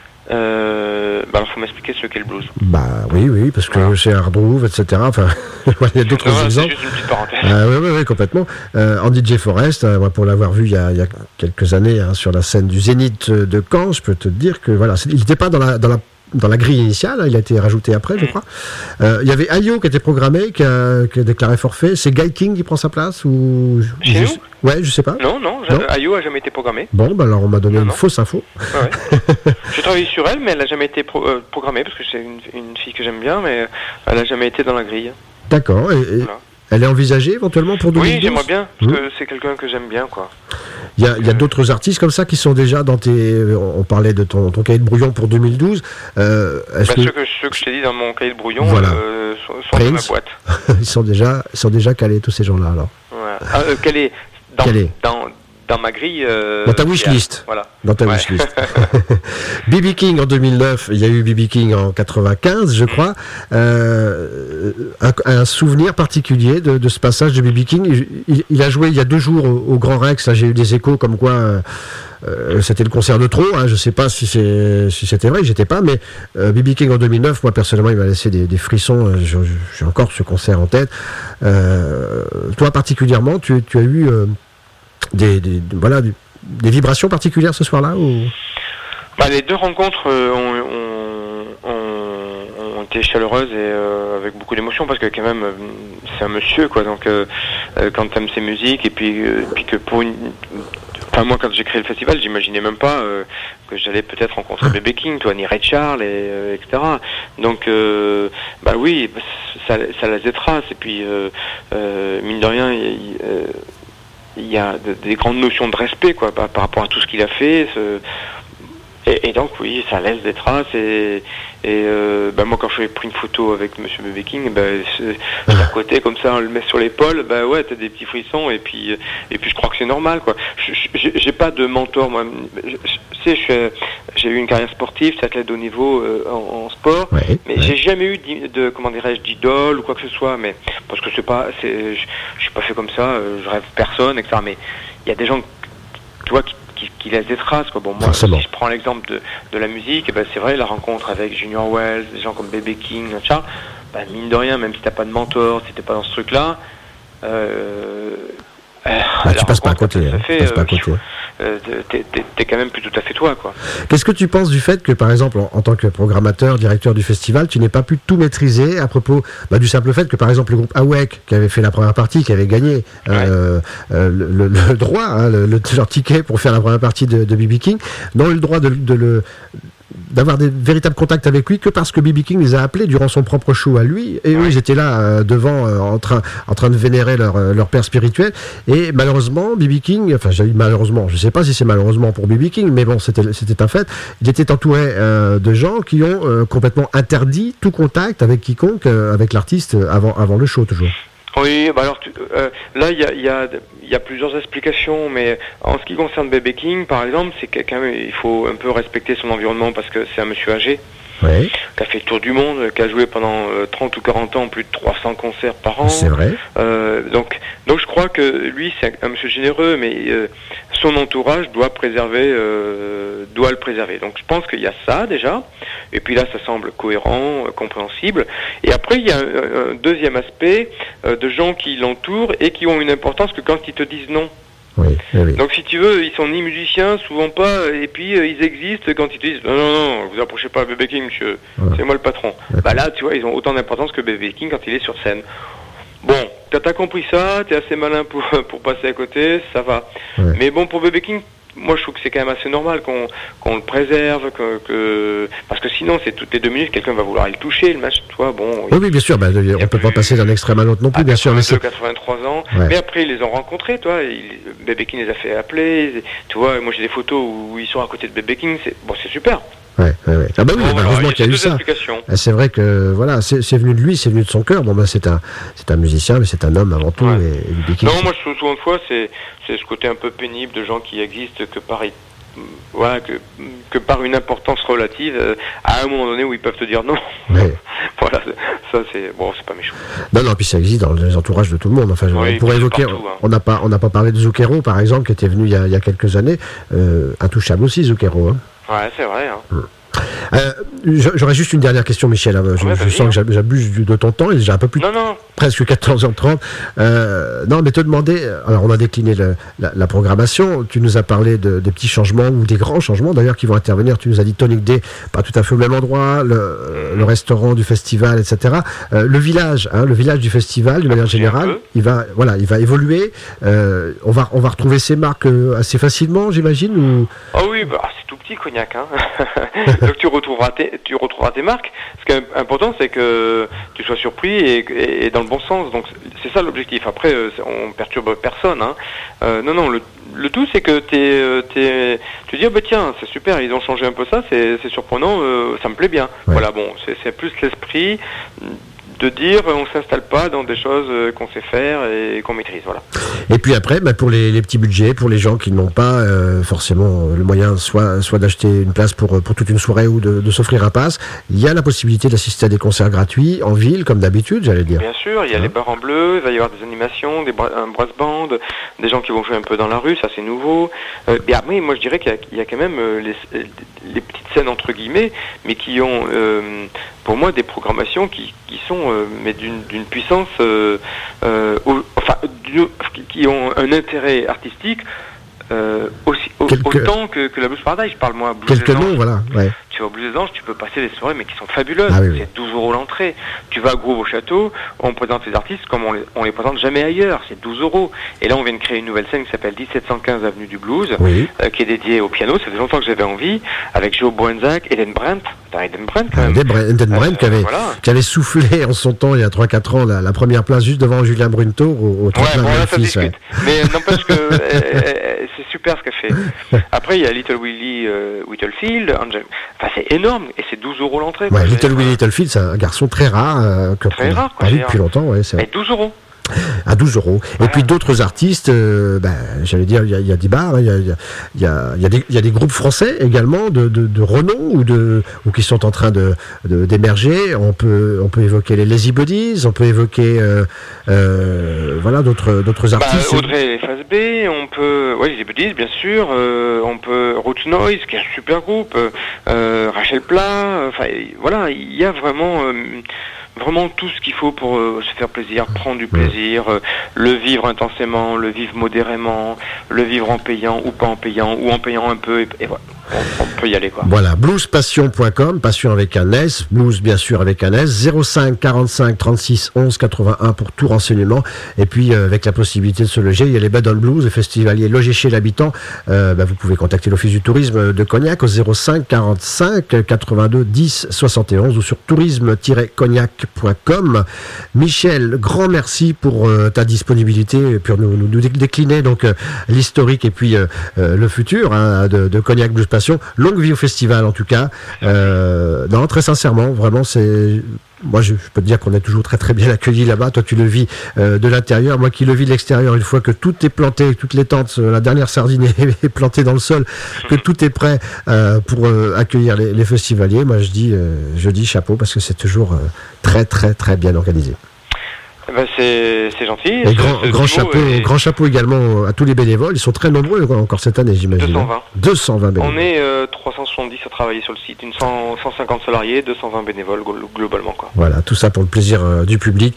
Euh, bah alors faut m'expliquer ce qu'est le blues. Bah oui, oui, parce que voilà. C'est Hard Groove, et cetera. Enfin, il y a d'autres voilà, exemples. C'est juste une petite parenthèse. Ah, oui, oui, oui, complètement. Euh, Andy J. Forrest, euh, moi, pour l'avoir vu il y a, il y a quelques années hein, sur la scène du Zénith de Caen, je peux te dire que voilà, il n'était pas dans la, dans la dans la grille initiale, hein, il a été rajouté après, mmh. je crois. Euh, il y avait Ayo qui était programmé, qui a, qui a déclaré forfait. C'est Guy King qui prend sa place ou chez je... nous Ouais, je sais pas. Non, non, non. Ayo a jamais été programmé. Bon, bah alors on m'a donné non, une non. fausse info. Ouais. J'ai travaillé sur elle, mais elle n'a jamais été pro- euh, programmée parce que c'est une, une fille que j'aime bien, mais elle n'a jamais été dans la grille. D'accord. Et, et voilà. Elle est envisagée éventuellement pour deux mille douze ? Oui, j'aimerais bien, parce mmh. que c'est quelqu'un que j'aime bien, quoi. Il y a, il y a d'autres artistes comme ça qui sont déjà dans tes... On parlait de ton, ton cahier de brouillon pour deux mille douze. Euh, est-ce bah, que... Ceux, que, ceux que je t'ai dit dans mon cahier de brouillon voilà. euh, sont, sont dans ma boîte. ils, sont déjà, ils sont déjà calés, tous ces gens-là, alors. Ouais. Ah, euh, calés dans, calés. Dans, dans ma grille... Euh, dans ta wishlist. Voilà. Dans ta ouais. wishlist. B B King en deux mille neuf, il y a eu B B King en quatre-vingt-quinze, je crois. Euh, un, un souvenir particulier de, de ce passage de B B King. Il, il, il a joué il y a deux jours au, au Grand Rex. Là, j'ai eu des échos comme quoi... Euh, euh, c'était le concert de trop. Hein, je sais pas si c'est si c'était vrai, j'étais pas, mais euh, B B King en deux mille neuf, moi personnellement, il m'a laissé des, des frissons. Euh, je, j'ai encore ce concert en tête. Euh, toi particulièrement, tu, tu as eu euh, des, des voilà des, des vibrations particulières ce soir-là ou... Bah, les deux rencontres euh, ont, ont, ont, ont été chaleureuses et euh, avec beaucoup d'émotion parce que quand même euh, c'est un monsieur quoi, donc euh, euh, quand t'aimes ses musiques et puis euh, puis que pour une enfin moi quand j'ai créé le festival j'imaginais même pas euh, que j'allais peut-être rencontrer B B King, toi, ni Ray Charles et euh, et cetera. Donc euh, bah oui ça, ça laisse des traces et puis euh, euh, mine de rien il euh, il y a de, des grandes notions de respect quoi par, par rapport à tout ce qu'il a fait. Ce, Et, et donc oui, ça laisse des traces et, et euh, bah moi quand j'ai pris une photo avec Monsieur B B King, bah, je à côté comme ça, on le met sur l'épaule, bah ouais, t'as des petits frissons et puis et puis je crois que c'est normal quoi. Je, j'ai pas de mentor moi. Je, je sais, je, j'ai eu une carrière sportive, c'est athlète de haut niveau euh, en, en sport, ouais, mais ouais. j'ai jamais eu de, de comment dirais-je d'idole ou quoi que ce soit, mais parce que c'est pas, c'est, je, je suis pas fait comme ça, je rêve personne, et cetera. Mais il y a des gens, tu vois, qui Qui, qui laisse des traces quoi. Bon moi Forcément. si je prends l'exemple de, de la musique, ben, c'est vrai la rencontre avec Junior Wells, des gens comme B B King, Charles, ben, mine de rien même si t'as pas de mentor, si t'es pas dans ce truc là euh, bah, tu passes pas à côté, hein. fait, tu passes pas à euh, côté. Euh, t'es, t'es, t'es quand même plus tout à fait toi quoi. Qu'est-ce que tu penses du fait que par exemple en, en tant que programmateur, directeur du festival, tu n'aies pas pu tout maîtriser à propos bah, du simple fait que par exemple le groupe Awake qui avait fait la première partie, qui avait gagné euh, ouais. euh, le, le, le droit, hein, le, le, leur ticket pour faire la première partie de, de B B King, n'ont eu le droit de, de le d'avoir des véritables contacts avec lui que parce que B B King les a appelés durant son propre show à lui et ouais. eux ils étaient là euh, devant euh, en train en train de vénérer leur euh, leur père spirituel et malheureusement B B King enfin j'ai dit malheureusement je sais pas si c'est malheureusement pour B B King mais bon c'était c'était un fait il était entouré euh, de gens qui ont euh, complètement interdit tout contact avec quiconque euh, avec l'artiste avant avant le show toujours. Oui, bah alors tu, euh, là il y a, y, a, y a plusieurs explications, mais en ce qui concerne B B King, par exemple, c'est quelqu'un, il faut un peu respecter son environnement parce que c'est un monsieur âgé, ouais. qui a fait le tour du monde, qui a joué pendant euh, trente ou quarante ans, plus de trois cents concerts par an. C'est vrai. Euh, donc, donc je crois que lui c'est un, un monsieur généreux, mais euh, son entourage doit préserver, euh, doit le préserver. Donc je pense qu'il y a ça déjà. Et puis là, ça semble cohérent, euh, compréhensible. Et après, il y a un, un deuxième aspect euh, de gens qui l'entourent et qui ont une importance que quand ils te disent non. Oui, oui, oui. Donc si tu veux, ils sont ni musiciens, souvent pas, et puis euh, ils existent quand ils te disent non, non, non, vous approchez pas à B B King, monsieur, voilà. C'est moi le patron. D'accord. Bah là, tu vois, ils ont autant d'importance que B B King quand il est sur scène. Bon, t'as, t'as compris ça, t'es assez malin pour, pour passer à côté, ça va. Ouais. Mais bon, pour B B King, moi je trouve que c'est quand même assez normal qu'on, qu'on le préserve, que, que parce que sinon c'est toutes les deux minutes quelqu'un va vouloir le toucher, le match, toi, bon. Oui, oui, bien sûr, bah, on peut plus, pas passer d'un extrême à l'autre non plus, bien sûr. quatre-vingt-deux, quatre-vingt-trois ans, ouais. Mais après ils les ont rencontrés, toi, B B King les a fait appeler, tu vois, moi j'ai des photos où ils sont à côté de B B King, c'est, bon, c'est super. Ouais, ouais, ouais. Ah bah oui, bon, bah, voilà, heureusement qu'il y a eu ça. C'est vrai que voilà, c'est, c'est venu de lui, c'est venu de son cœur. Bon bah c'est un, c'est un musicien, mais c'est un homme avant tout. Ouais. Et, et non, moi je trouve souvent de fois c'est, c'est ce côté un peu pénible de gens qui existent que par, voilà, que, que par une importance relative, euh, à un moment donné où ils peuvent te dire non. Ouais. Voilà, ça c'est bon, c'est pas méchant. Non, non, puis ça existe dans les entourages de tout le monde. Enfin, oui, on pourrait évoquer. Partout, hein. On n'a pas, on n'a pas parlé de Zucchero par exemple, qui était venu il y a, il y a quelques années, euh, intouchable aussi Zucchero. Hein. Ouais, c'est vrai. Hein. Hum. Euh, j'aurais juste une dernière question, Michel. Je, ouais, je sens que j'abuse de ton temps. Il est déjà un peu plus. Non, non. Presque quatorze heures trente. Euh, non, mais te demander. Alors, on a décliné le, la, la programmation. Tu nous as parlé de, des petits changements ou des grands changements d'ailleurs qui vont intervenir. Tu nous as dit Tonic Day, pas tout à fait au même endroit. Le, le restaurant du festival, et cetera. Euh, le village, hein, le village du festival, d'une manière générale, il va, voilà, il va évoluer. Euh, on va, on va retrouver ses marques assez facilement, j'imagine. Ou... Oh oui, bah, c'est tout petit, Cognac. Hein. Donc tu retrouveras tes, tu retrouveras tes marques. Ce qui est important, c'est que tu sois surpris et, et, et dans le bon sens. Donc c'est ça l'objectif. Après, on perturbe personne. Hein. Euh, non, non. Le, le tout, c'est que t'es, t'es, tu dis, oh, bah, tiens, c'est super. Ils ont changé un peu ça. C'est, c'est surprenant. Euh, ça me plaît bien. Ouais. Voilà. Bon, c'est, c'est plus l'esprit de dire on s'installe pas dans des choses qu'on sait faire et qu'on maîtrise, voilà. Et puis après, bah, pour les, les petits budgets, pour les gens qui n'ont pas euh, forcément le moyen soit, soit d'acheter une place pour, pour toute une soirée ou de, de s'offrir un pass, il y a la possibilité d'assister à des concerts gratuits en ville, comme d'habitude, j'allais dire. Bien sûr, il y a hein les bars en bleu, il va y avoir des animations, des bra- un brass band, des gens qui vont jouer un peu dans la rue, ça c'est nouveau. Euh, et après, moi je dirais qu'il y a, il y a quand même euh, les, les petites scènes entre guillemets, mais qui ont, euh, pour moi, des programmations qui, qui sont euh, mais d'une, d'une puissance, euh, euh, au, enfin, d'une, qui ont un intérêt artistique euh, aussi au, Quelques... autant que, que la Blues Paradise. Je parle moi Blues Quelques noms, voilà. Ouais. Tu vas au Blues des Anges, tu peux passer des soirées mais qui sont fabuleuses. Ah, oui, oui. C'est douze euros l'entrée. Tu vas à Groove au Château, on présente les artistes comme on les, on les présente jamais ailleurs. C'est douze euros. Et là, on vient de créer une nouvelle scène qui s'appelle dix-sept cent quinze Avenue du Blues, oui. euh, qui est dédiée au piano. Ça fait longtemps que j'avais envie, avec Joe Boenzac, Eden Brandt. T'as Eden Brandt quand même. Eden Brandt euh, qui, avait, voilà. qui avait soufflé en son temps, il y a trois quatre ans, la, la première place juste devant Julien Brunto au, au tremplin de Memphis. Ouais. Mais n'empêche que euh, c'est super ce qu'elle fait. Après, il y a Little Willie euh, Whittlefield. Angel... Enfin, c'est énorme. Et c'est douze euros l'entrée. Ouais, Little Willie Whittlefield, c'est un garçon très rare. Euh, que très rare, quoi. Pas vu depuis longtemps, ouais. C'est... Et douze euros. À douze euros. Voilà. Et puis d'autres artistes, euh, ben, j'allais dire, il y, y a des bars, il y a, y, a, y, a, y, a y a des groupes français également de, de, de renom ou, de, ou qui sont en train de, de, d'émerger. On peut, on peut évoquer les Lazy Buddies, on peut évoquer euh, euh, voilà, d'autres, d'autres artistes. Bah, Audrey F S B, on peut, ouais, Lazy Buddies, bien sûr, euh, on peut Roots Noise, qui est un super groupe, euh, Rachel Plat, enfin, voilà, il y a vraiment. Euh, Vraiment tout ce qu'il faut pour euh, se faire plaisir, prendre du plaisir, euh, le vivre intensément, le vivre modérément, le vivre en payant ou pas en payant, ou en payant un peu, et, et voilà, on, on peut y aller, quoi. Voilà, blues passion point com, passion avec un S, blues bien sûr avec un S, zéro cinq quarante-cinq trente-six onze quatre-vingt-un pour tout renseignement, et puis euh, avec la possibilité de se loger, il y a les Battle Blues, les festivaliers logés chez l'habitant, euh, bah, vous pouvez contacter l'Office du tourisme de Cognac au zéro cinq quarante-cinq quatre-vingt-deux dix soixante et onze ou sur tourisme tiret cognac point com. Michel, grand merci pour euh, ta disponibilité pour nous, nous décliner donc euh, l'historique et puis euh, euh, le futur hein, de, de Cognac Blues Passion. Longue vie au festival en tout cas. Euh, non, très sincèrement, vraiment c'est. Moi, je, je peux te dire qu'on est toujours très très bien accueillis là-bas. Toi, tu le vis euh, de l'intérieur. Moi, qui le vis de l'extérieur, une fois que tout est planté, toutes les tentes, euh, la dernière sardine est, est plantée dans le sol, que tout est prêt euh, pour euh, accueillir les, les festivaliers. Moi, je dis, euh, je dis chapeau parce que c'est toujours euh, très très très bien organisé. Ben c'est, c'est gentil. Et c'est, grand, c'est grand, chapeau, et... grand chapeau également à tous les bénévoles. Ils sont très nombreux encore cette année, j'imagine. deux cent vingt. deux cent vingt bénévoles. On est euh, trois cent soixante-dix à travailler sur le site. Une cent, cent cinquante salariés, deux cent vingt bénévoles globalement, quoi. Voilà, tout ça pour le plaisir euh, du public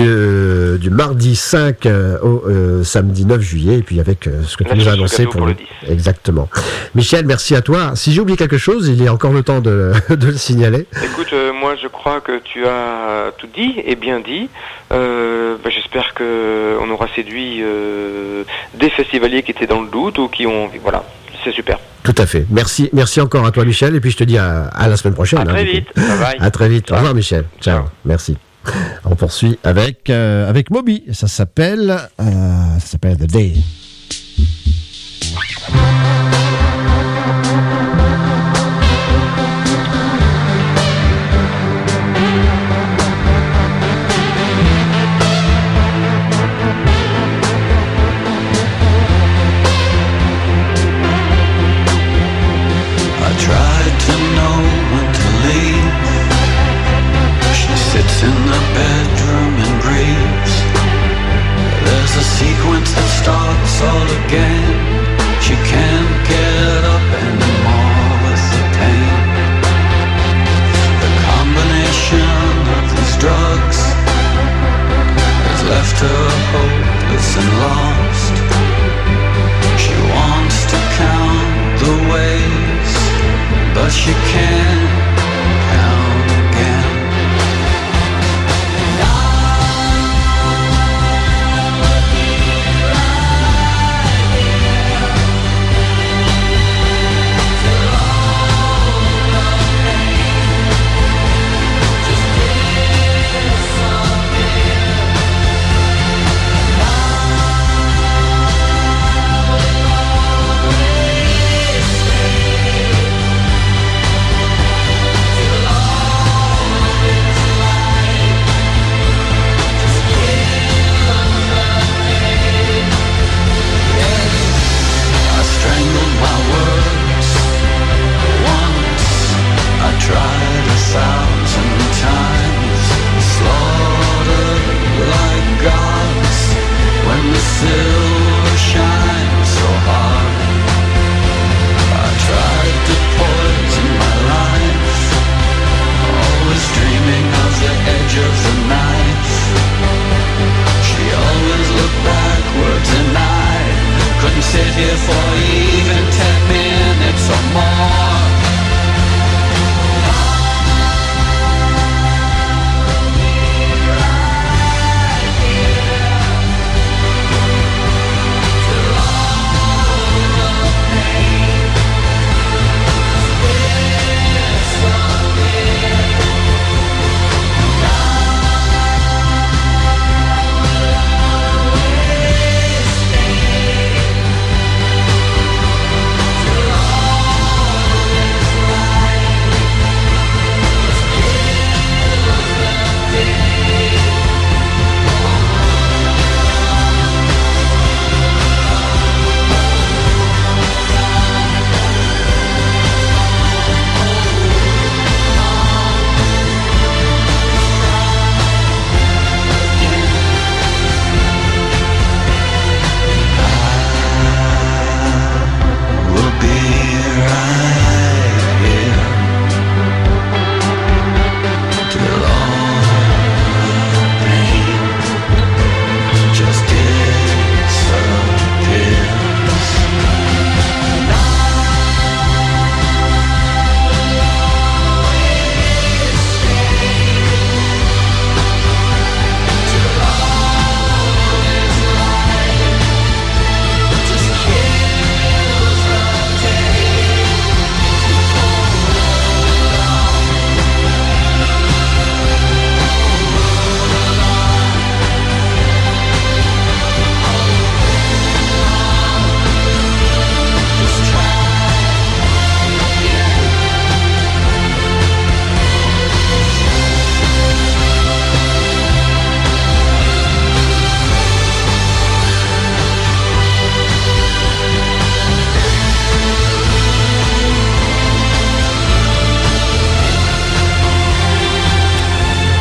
de, du mardi cinq euh, au euh, samedi neuf juillet. Et puis avec euh, ce que tu nous as annoncé pour, pour le... le dix. Exactement. Michel, merci à toi. Si j'ai oublié quelque chose, il est encore le temps de, de le signaler. Écoute, euh, moi je crois que tu as tout dit et bien dit. Euh, bah, j'espère que on aura séduit euh, des festivaliers qui étaient dans le doute ou qui ont, voilà, c'est super. Tout à fait. Merci, merci encore à toi, Michel. Et puis je te dis à, à la semaine prochaine. À très hein, vite. Bye bye. À très vite. Ciao. Au revoir, Michel. Ciao. Ciao. Merci. On poursuit avec euh, avec Moby. Ça s'appelle euh, ça s'appelle The Day. In the bedroom and breathes. There's a sequence that starts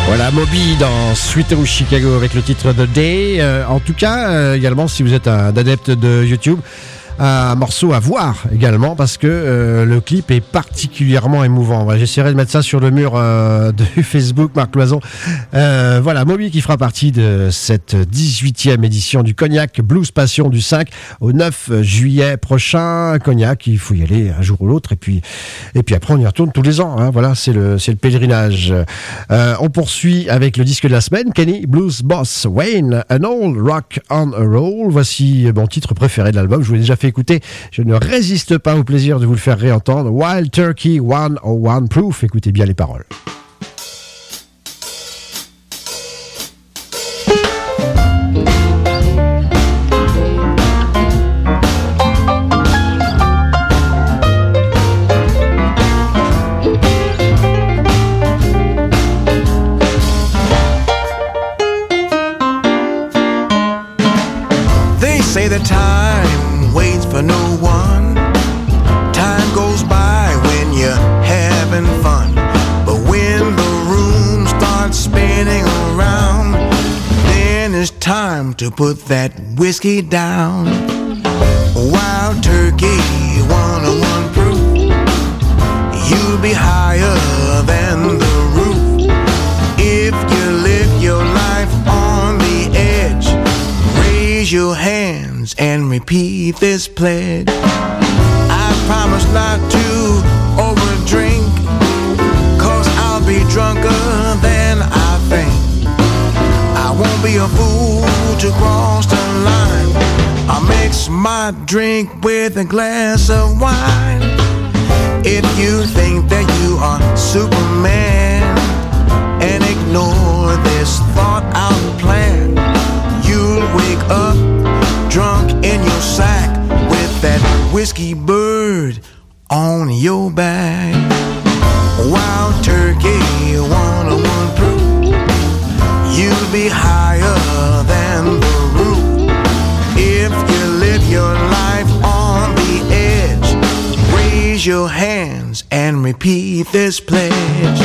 Voilà, Moby dans Sweet Home Chicago avec le titre The Day. Euh, en tout cas, euh, également, si vous êtes un adepte de YouTube, un morceau à voir également parce que euh, le clip est particulièrement émouvant. Voilà, j'essaierai de mettre ça sur le mur euh, de Facebook, Marc Loison. Euh, voilà, Moby qui fera partie de cette dix-huitième édition du Cognac Blues Passion du cinq au neuf juillet prochain. Cognac, il faut y aller un jour ou l'autre et puis et puis après on y retourne tous les ans. Hein, voilà, c'est le c'est le pèlerinage. Euh, on poursuit avec le disque de la semaine, Kenny Blues Boss Wayne, An Old Rock on a Roll. Voici mon titre préféré de l'album. Je vous l'ai déjà fait écouter, je ne résiste pas au plaisir de vous le faire réentendre. Wild Turkey one oh one Proof, écoutez bien les paroles. They say the time waits for no one. Time goes by when you're having fun. But when the room starts spinning around, then it's time to put that whiskey down. Wild Turkey one oh one proof, you'll be higher than the roof. If you live your life on the edge, raise your hands and repeat this pledge. I promise not to overdrink, cause I'll be drunker than I think. I won't be a fool to cross the line. I'll mix my drink with a glass of wine. If you think that you are Superman and ignore this thought out plan, you'll wake up drunk in your sack with that whiskey bird on your back. Wild Turkey one oh one proof, you'll be higher than the roof. If you live your life on the edge, raise your hands and repeat this pledge.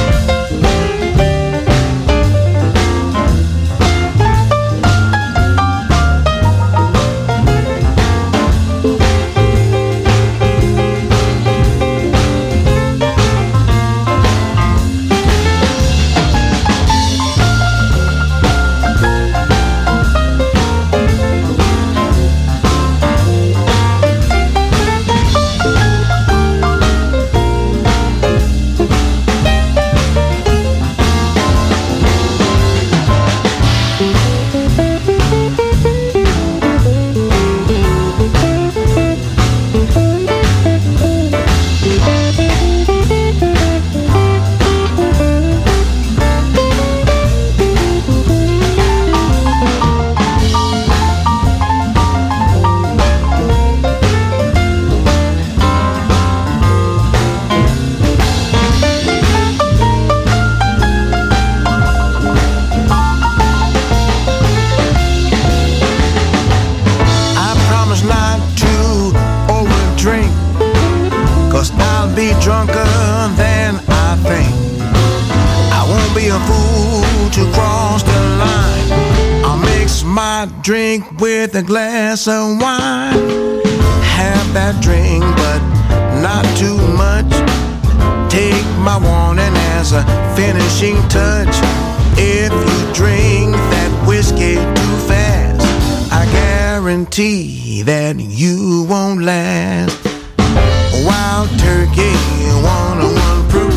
Drink with a glass of wine. Have that drink, but not too much. Take my warning as a finishing touch. If you drink that whiskey too fast, I guarantee that you won't last. Wild Turkey one oh one proof,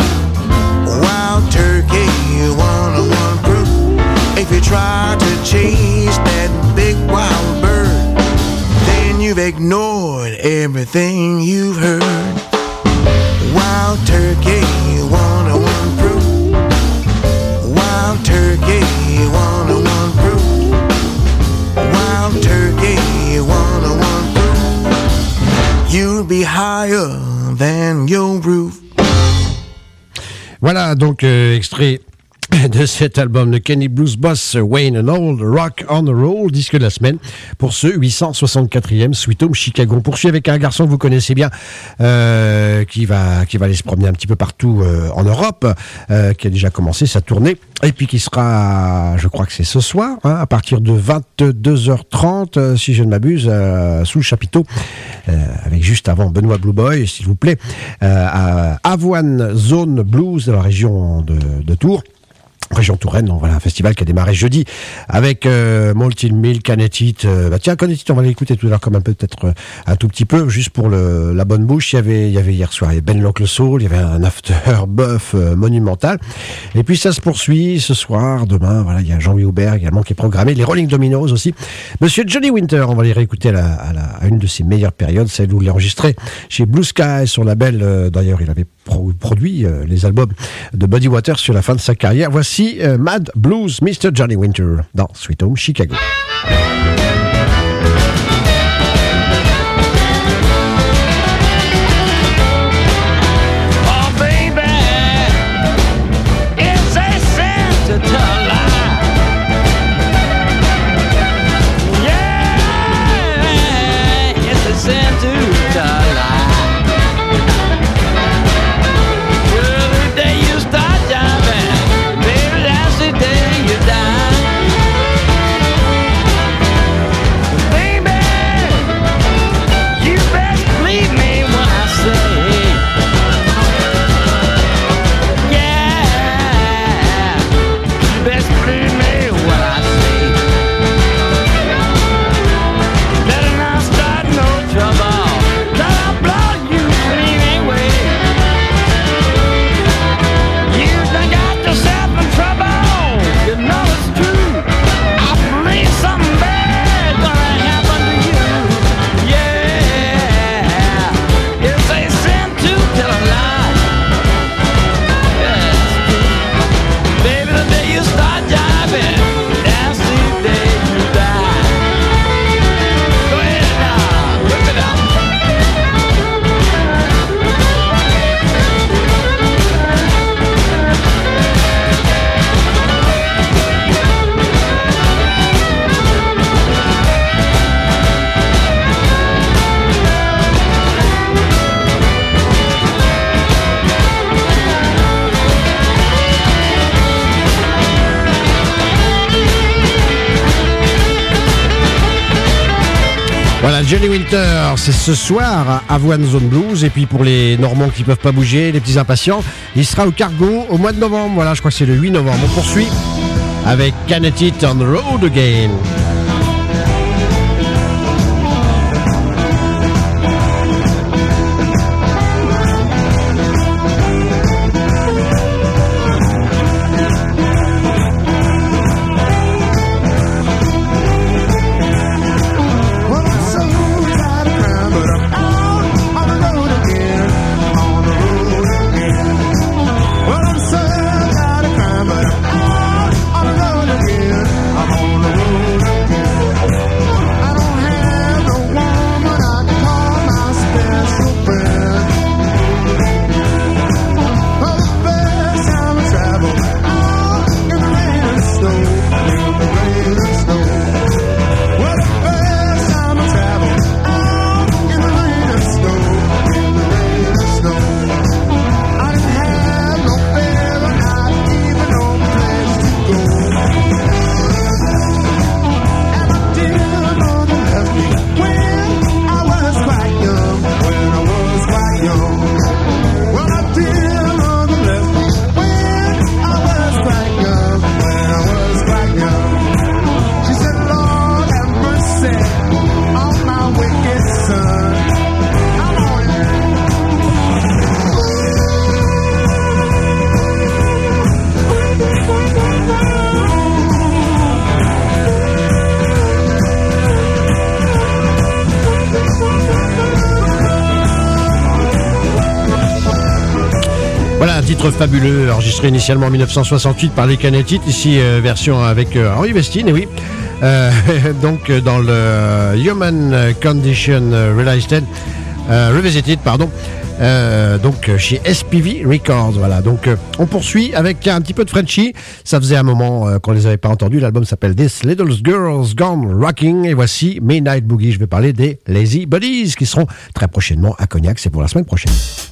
Wild Turkey one oh one proof. If you try to chase that big wild bird, then you've ignored everything you've heard. Wild Turkey one oh one proof, Wild Turkey one oh one proof, Wild Turkey one oh one proof. You'll be higher than your roof. Voilà donc euh, extrait de cet album de Kenny Blues Boss, Wayne and Old, Rock on the Roll, disque de la semaine, pour ce huit cent soixante-quatrième Sweet Home Chicago. On poursuit avec un garçon que vous connaissez bien, euh, qui va qui va aller se promener un petit peu partout euh, en Europe, euh, qui a déjà commencé sa tournée, et puis qui sera, je crois que c'est ce soir, hein, à partir de vingt-deux heures trente, euh, si je ne m'abuse, euh, sous le chapiteau, euh, avec juste avant Benoît Blue Boy, s'il vous plaît, euh, à Avoine Zone Blues, dans la région de, de Tours. Région Touraine, donc voilà, un festival qui a démarré jeudi avec euh, Malted Milk, Canetit. Euh, bah tiens, Canetit, on va l'écouter tout à l'heure quand même peut-être euh, un tout petit peu, juste pour le, la bonne bouche. Il y avait, il y avait hier soir, il y avait Ben l'Oncle Soul, il y avait un after buff euh, monumental. Et puis ça se poursuit ce soir, demain, voilà, il y a Jean-Louis Aubert également qui est programmé, les Rolling Dominoes aussi. Monsieur Johnny Winter, on va les réécouter à, la, à, la, à une de ses meilleures périodes, celle où il est enregistré chez Blue Sky, son label. Euh, d'ailleurs, il avait pro- produit euh, les albums de Buddy Waters sur la fin de sa carrière. Voici euh, Mad Blues, mister Johnny Winter, dans Sweet Home Chicago. Johnny Winter, c'est ce soir à Avoine Zone Blues. Et puis pour les Normands qui peuvent pas bouger, les petits impatients, il sera au Cargo au mois de novembre. Voilà, je crois que c'est le huit novembre. On poursuit avec Canetit on the Road Again. Titre fabuleux, enregistré initialement en dix-neuf cent soixante-huit par les Canetit, ici euh, version avec euh, Henri Vestine, et oui, euh, donc dans le Human Condition Revisited, euh, Revisited, pardon, euh, donc chez S P V Records. Voilà, donc euh, on poursuit avec un petit peu de Frenchy. Ça faisait un moment euh, qu'on les avait pas entendus. L'album s'appelle This Little Girls Gone Rocking et voici Midnight Boogie. Je vais parler des Lazy Buddies qui seront très prochainement à Cognac. C'est pour la semaine prochaine.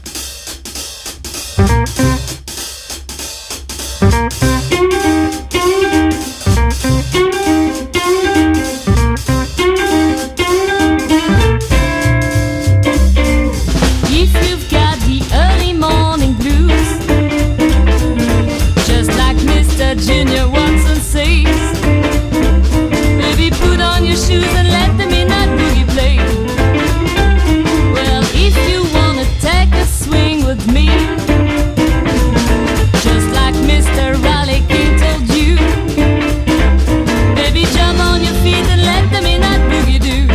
Junior Watson says, baby, put on your shoes and let the midnight boogie play. Well, if you wanna take a swing with me, just like Mister Raleigh King told you, baby, jump on your feet and let the midnight boogie do.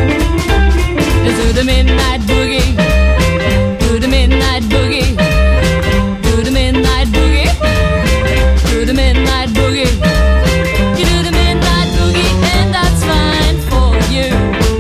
Do the midnight boogie, do the midnight boogie, do the midnight boogie. Do the midnight boogie. You do the midnight boogie, and that's fine for you.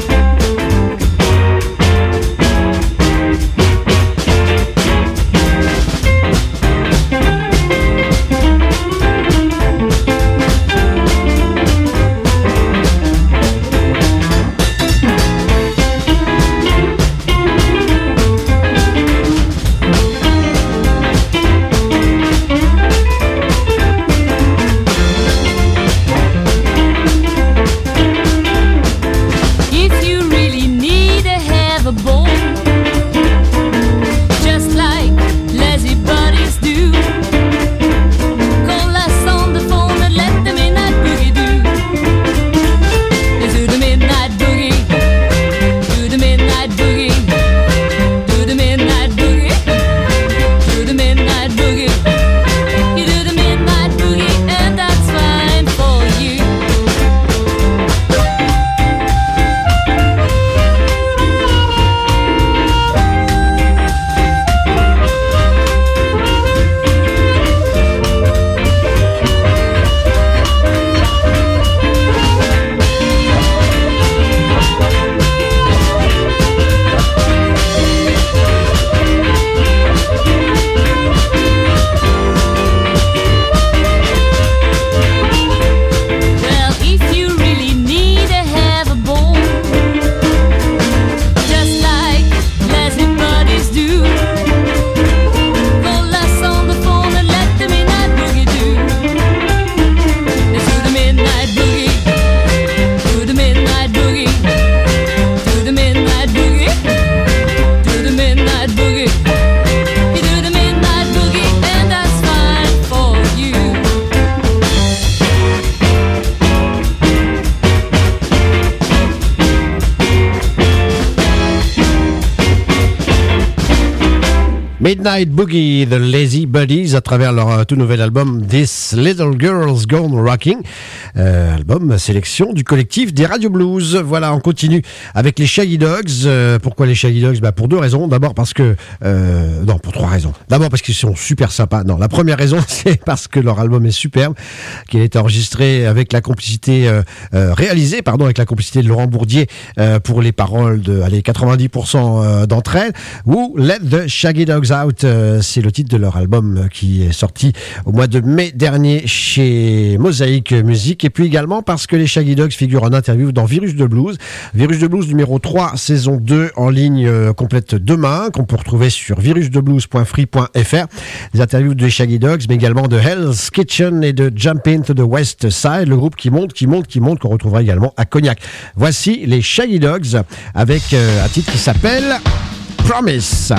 Midnight Boogie, The Lazy Buddies, à travers leur euh, tout nouvel album This Little Girls Gone Rocking, euh, album sélection du collectif des Radio Blues. Voilà, on continue avec les Shaggy Dogs. Euh, pourquoi les Shaggy Dogs? Bah pour deux raisons. D'abord parce que euh, non, pour trois raisons. D'abord parce qu'ils sont super sympas. Non, la première raison c'est parce que leur album est superbe, qu'il a été enregistré avec la complicité euh, euh, réalisé, pardon, avec la complicité de Laurent Bourdier euh, pour les paroles de, allez, quatre-vingt-dix pour cent euh, d'entre elles. Ou Let the Shaggy Dogs Out, euh, c'est le titre de leur album qui est sorti au mois de mai dernier chez Mosaïque Musique. Et puis également parce que les Shaggy Dogs figurent en interview dans Virus de Blues. Virus de Blues numéro trois, saison deux, en ligne euh, complète demain, qu'on peut retrouver sur virus de blues point free point f r. Des interviews des Shaggy Dogs, mais également de Hell's Kitchen et de Jump Into the West Side, le groupe qui monte, qui monte, qui monte, qu'on retrouvera également à Cognac. Voici les Shaggy Dogs avec euh, un titre qui s'appelle Promise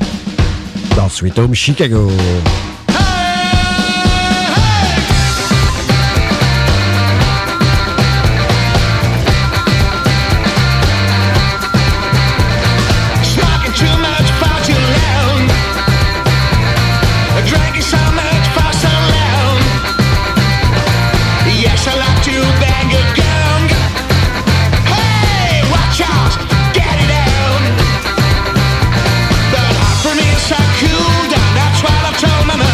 dans Sweet Home Chicago. Cool down, that's what I told my mother.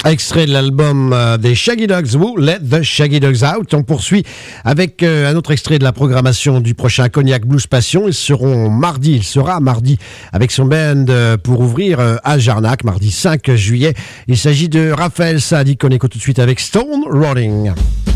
Extrait de l'album euh, des Shaggy Dogs, Who Let the Shaggy Dogs Out. On poursuit avec euh, un autre extrait de la programmation du prochain Cognac Blues Passion. Ils seront mardi, il sera mardi avec son band euh, pour ouvrir euh, à Jarnac, mardi cinq juillet. Il s'agit de Raphaël Saadiq qu'on écoute tout de suite avec Stone Rolling.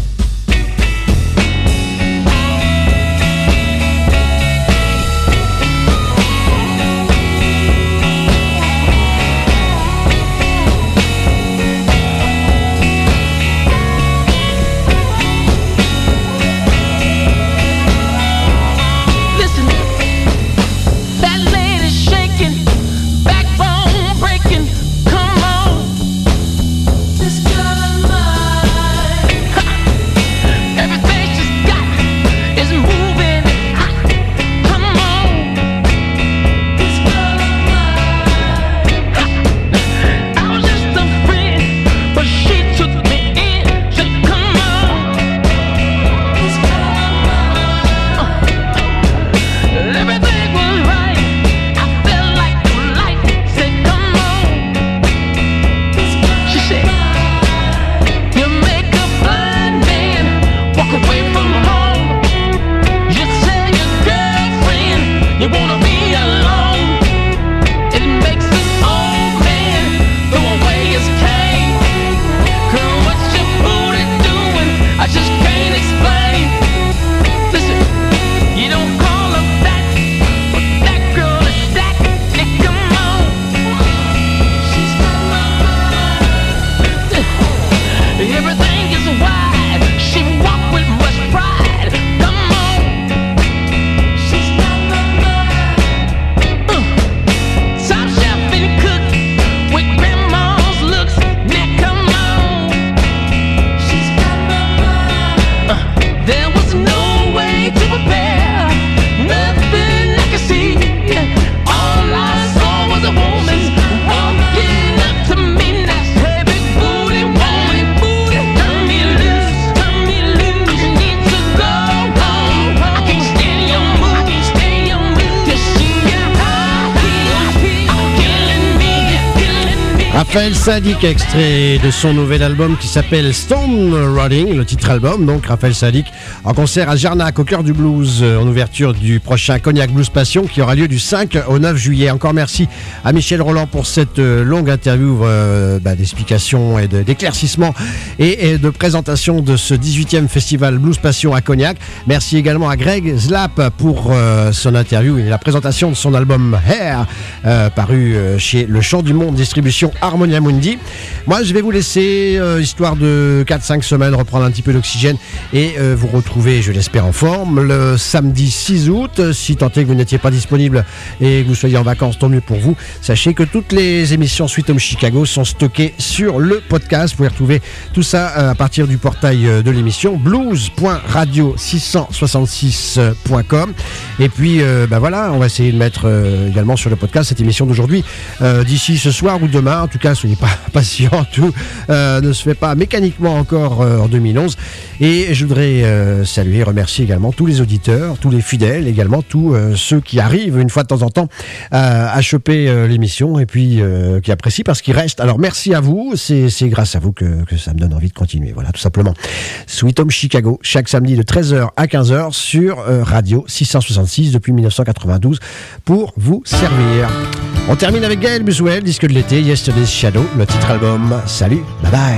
Raphaël Saadiq, extrait de son nouvel album qui s'appelle Stone Rolling, le titre album, donc Raphaël Saadiq en concert à Jarnac au cœur du blues en ouverture du prochain Cognac Blues Passion qui aura lieu du cinq au neuf juillet. Encore merci à Michel Roland pour cette longue interview euh, bah, d'explication et de, d'éclaircissement et, et de présentation de ce dix-huitième festival Blues Passion à Cognac. Merci également à Greg Zlap pour euh, son interview et la présentation de son album Hair euh, paru euh, chez Le Chant du Monde, distribution Harmonia Mundi. Moi je vais vous laisser euh, histoire de quatre cinq semaines reprendre un petit peu d'oxygène et euh, vous retrouver, je l'espère, en forme le samedi six août. Si tant est que vous n'étiez pas disponible et que vous soyez en vacances, tant mieux pour vous. Sachez que toutes les émissions Sweet Home Chicago sont stockées sur le podcast. Vous pouvez retrouver tout ça à partir du portail de l'émission blues point radio six cent soixante-six point com. Et puis euh, ben voilà, on va essayer de mettre euh, également sur le podcast cette émission d'aujourd'hui euh, d'ici ce soir ou demain. En tout cas, soyez pas patients, tout euh, ne se fait pas mécaniquement encore euh, en deux mille onze. Et je voudrais euh, saluer, remercier également tous les auditeurs, tous les fidèles, également tous euh, ceux qui arrivent une fois de temps en temps euh, à choper euh, l'émission et puis euh, qui apprécient parce qu'ils restent. Alors merci à vous, c'est, c'est grâce à vous que, que ça me donne envie de continuer. Voilà, tout simplement. Sweet Home Chicago, chaque samedi de treize heures à quinze heures sur euh, Radio six cent soixante-six depuis dix-neuf cent quatre-vingt-douze pour vous servir. On termine avec Gaël Buswell, disque de l'été, Yesterday's Shadow, le titre album. Salut, bye bye.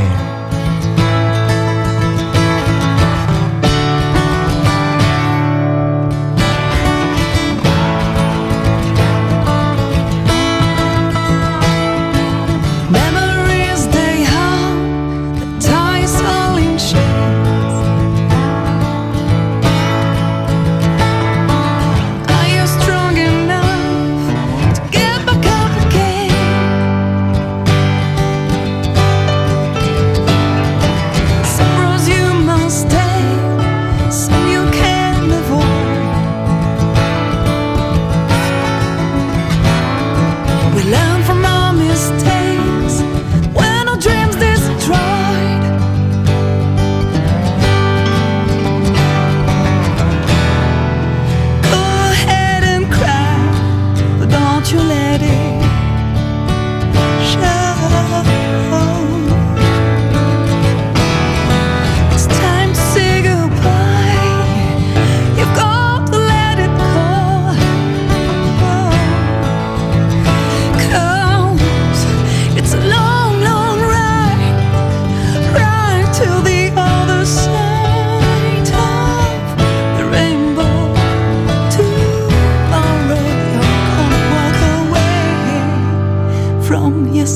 Get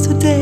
today.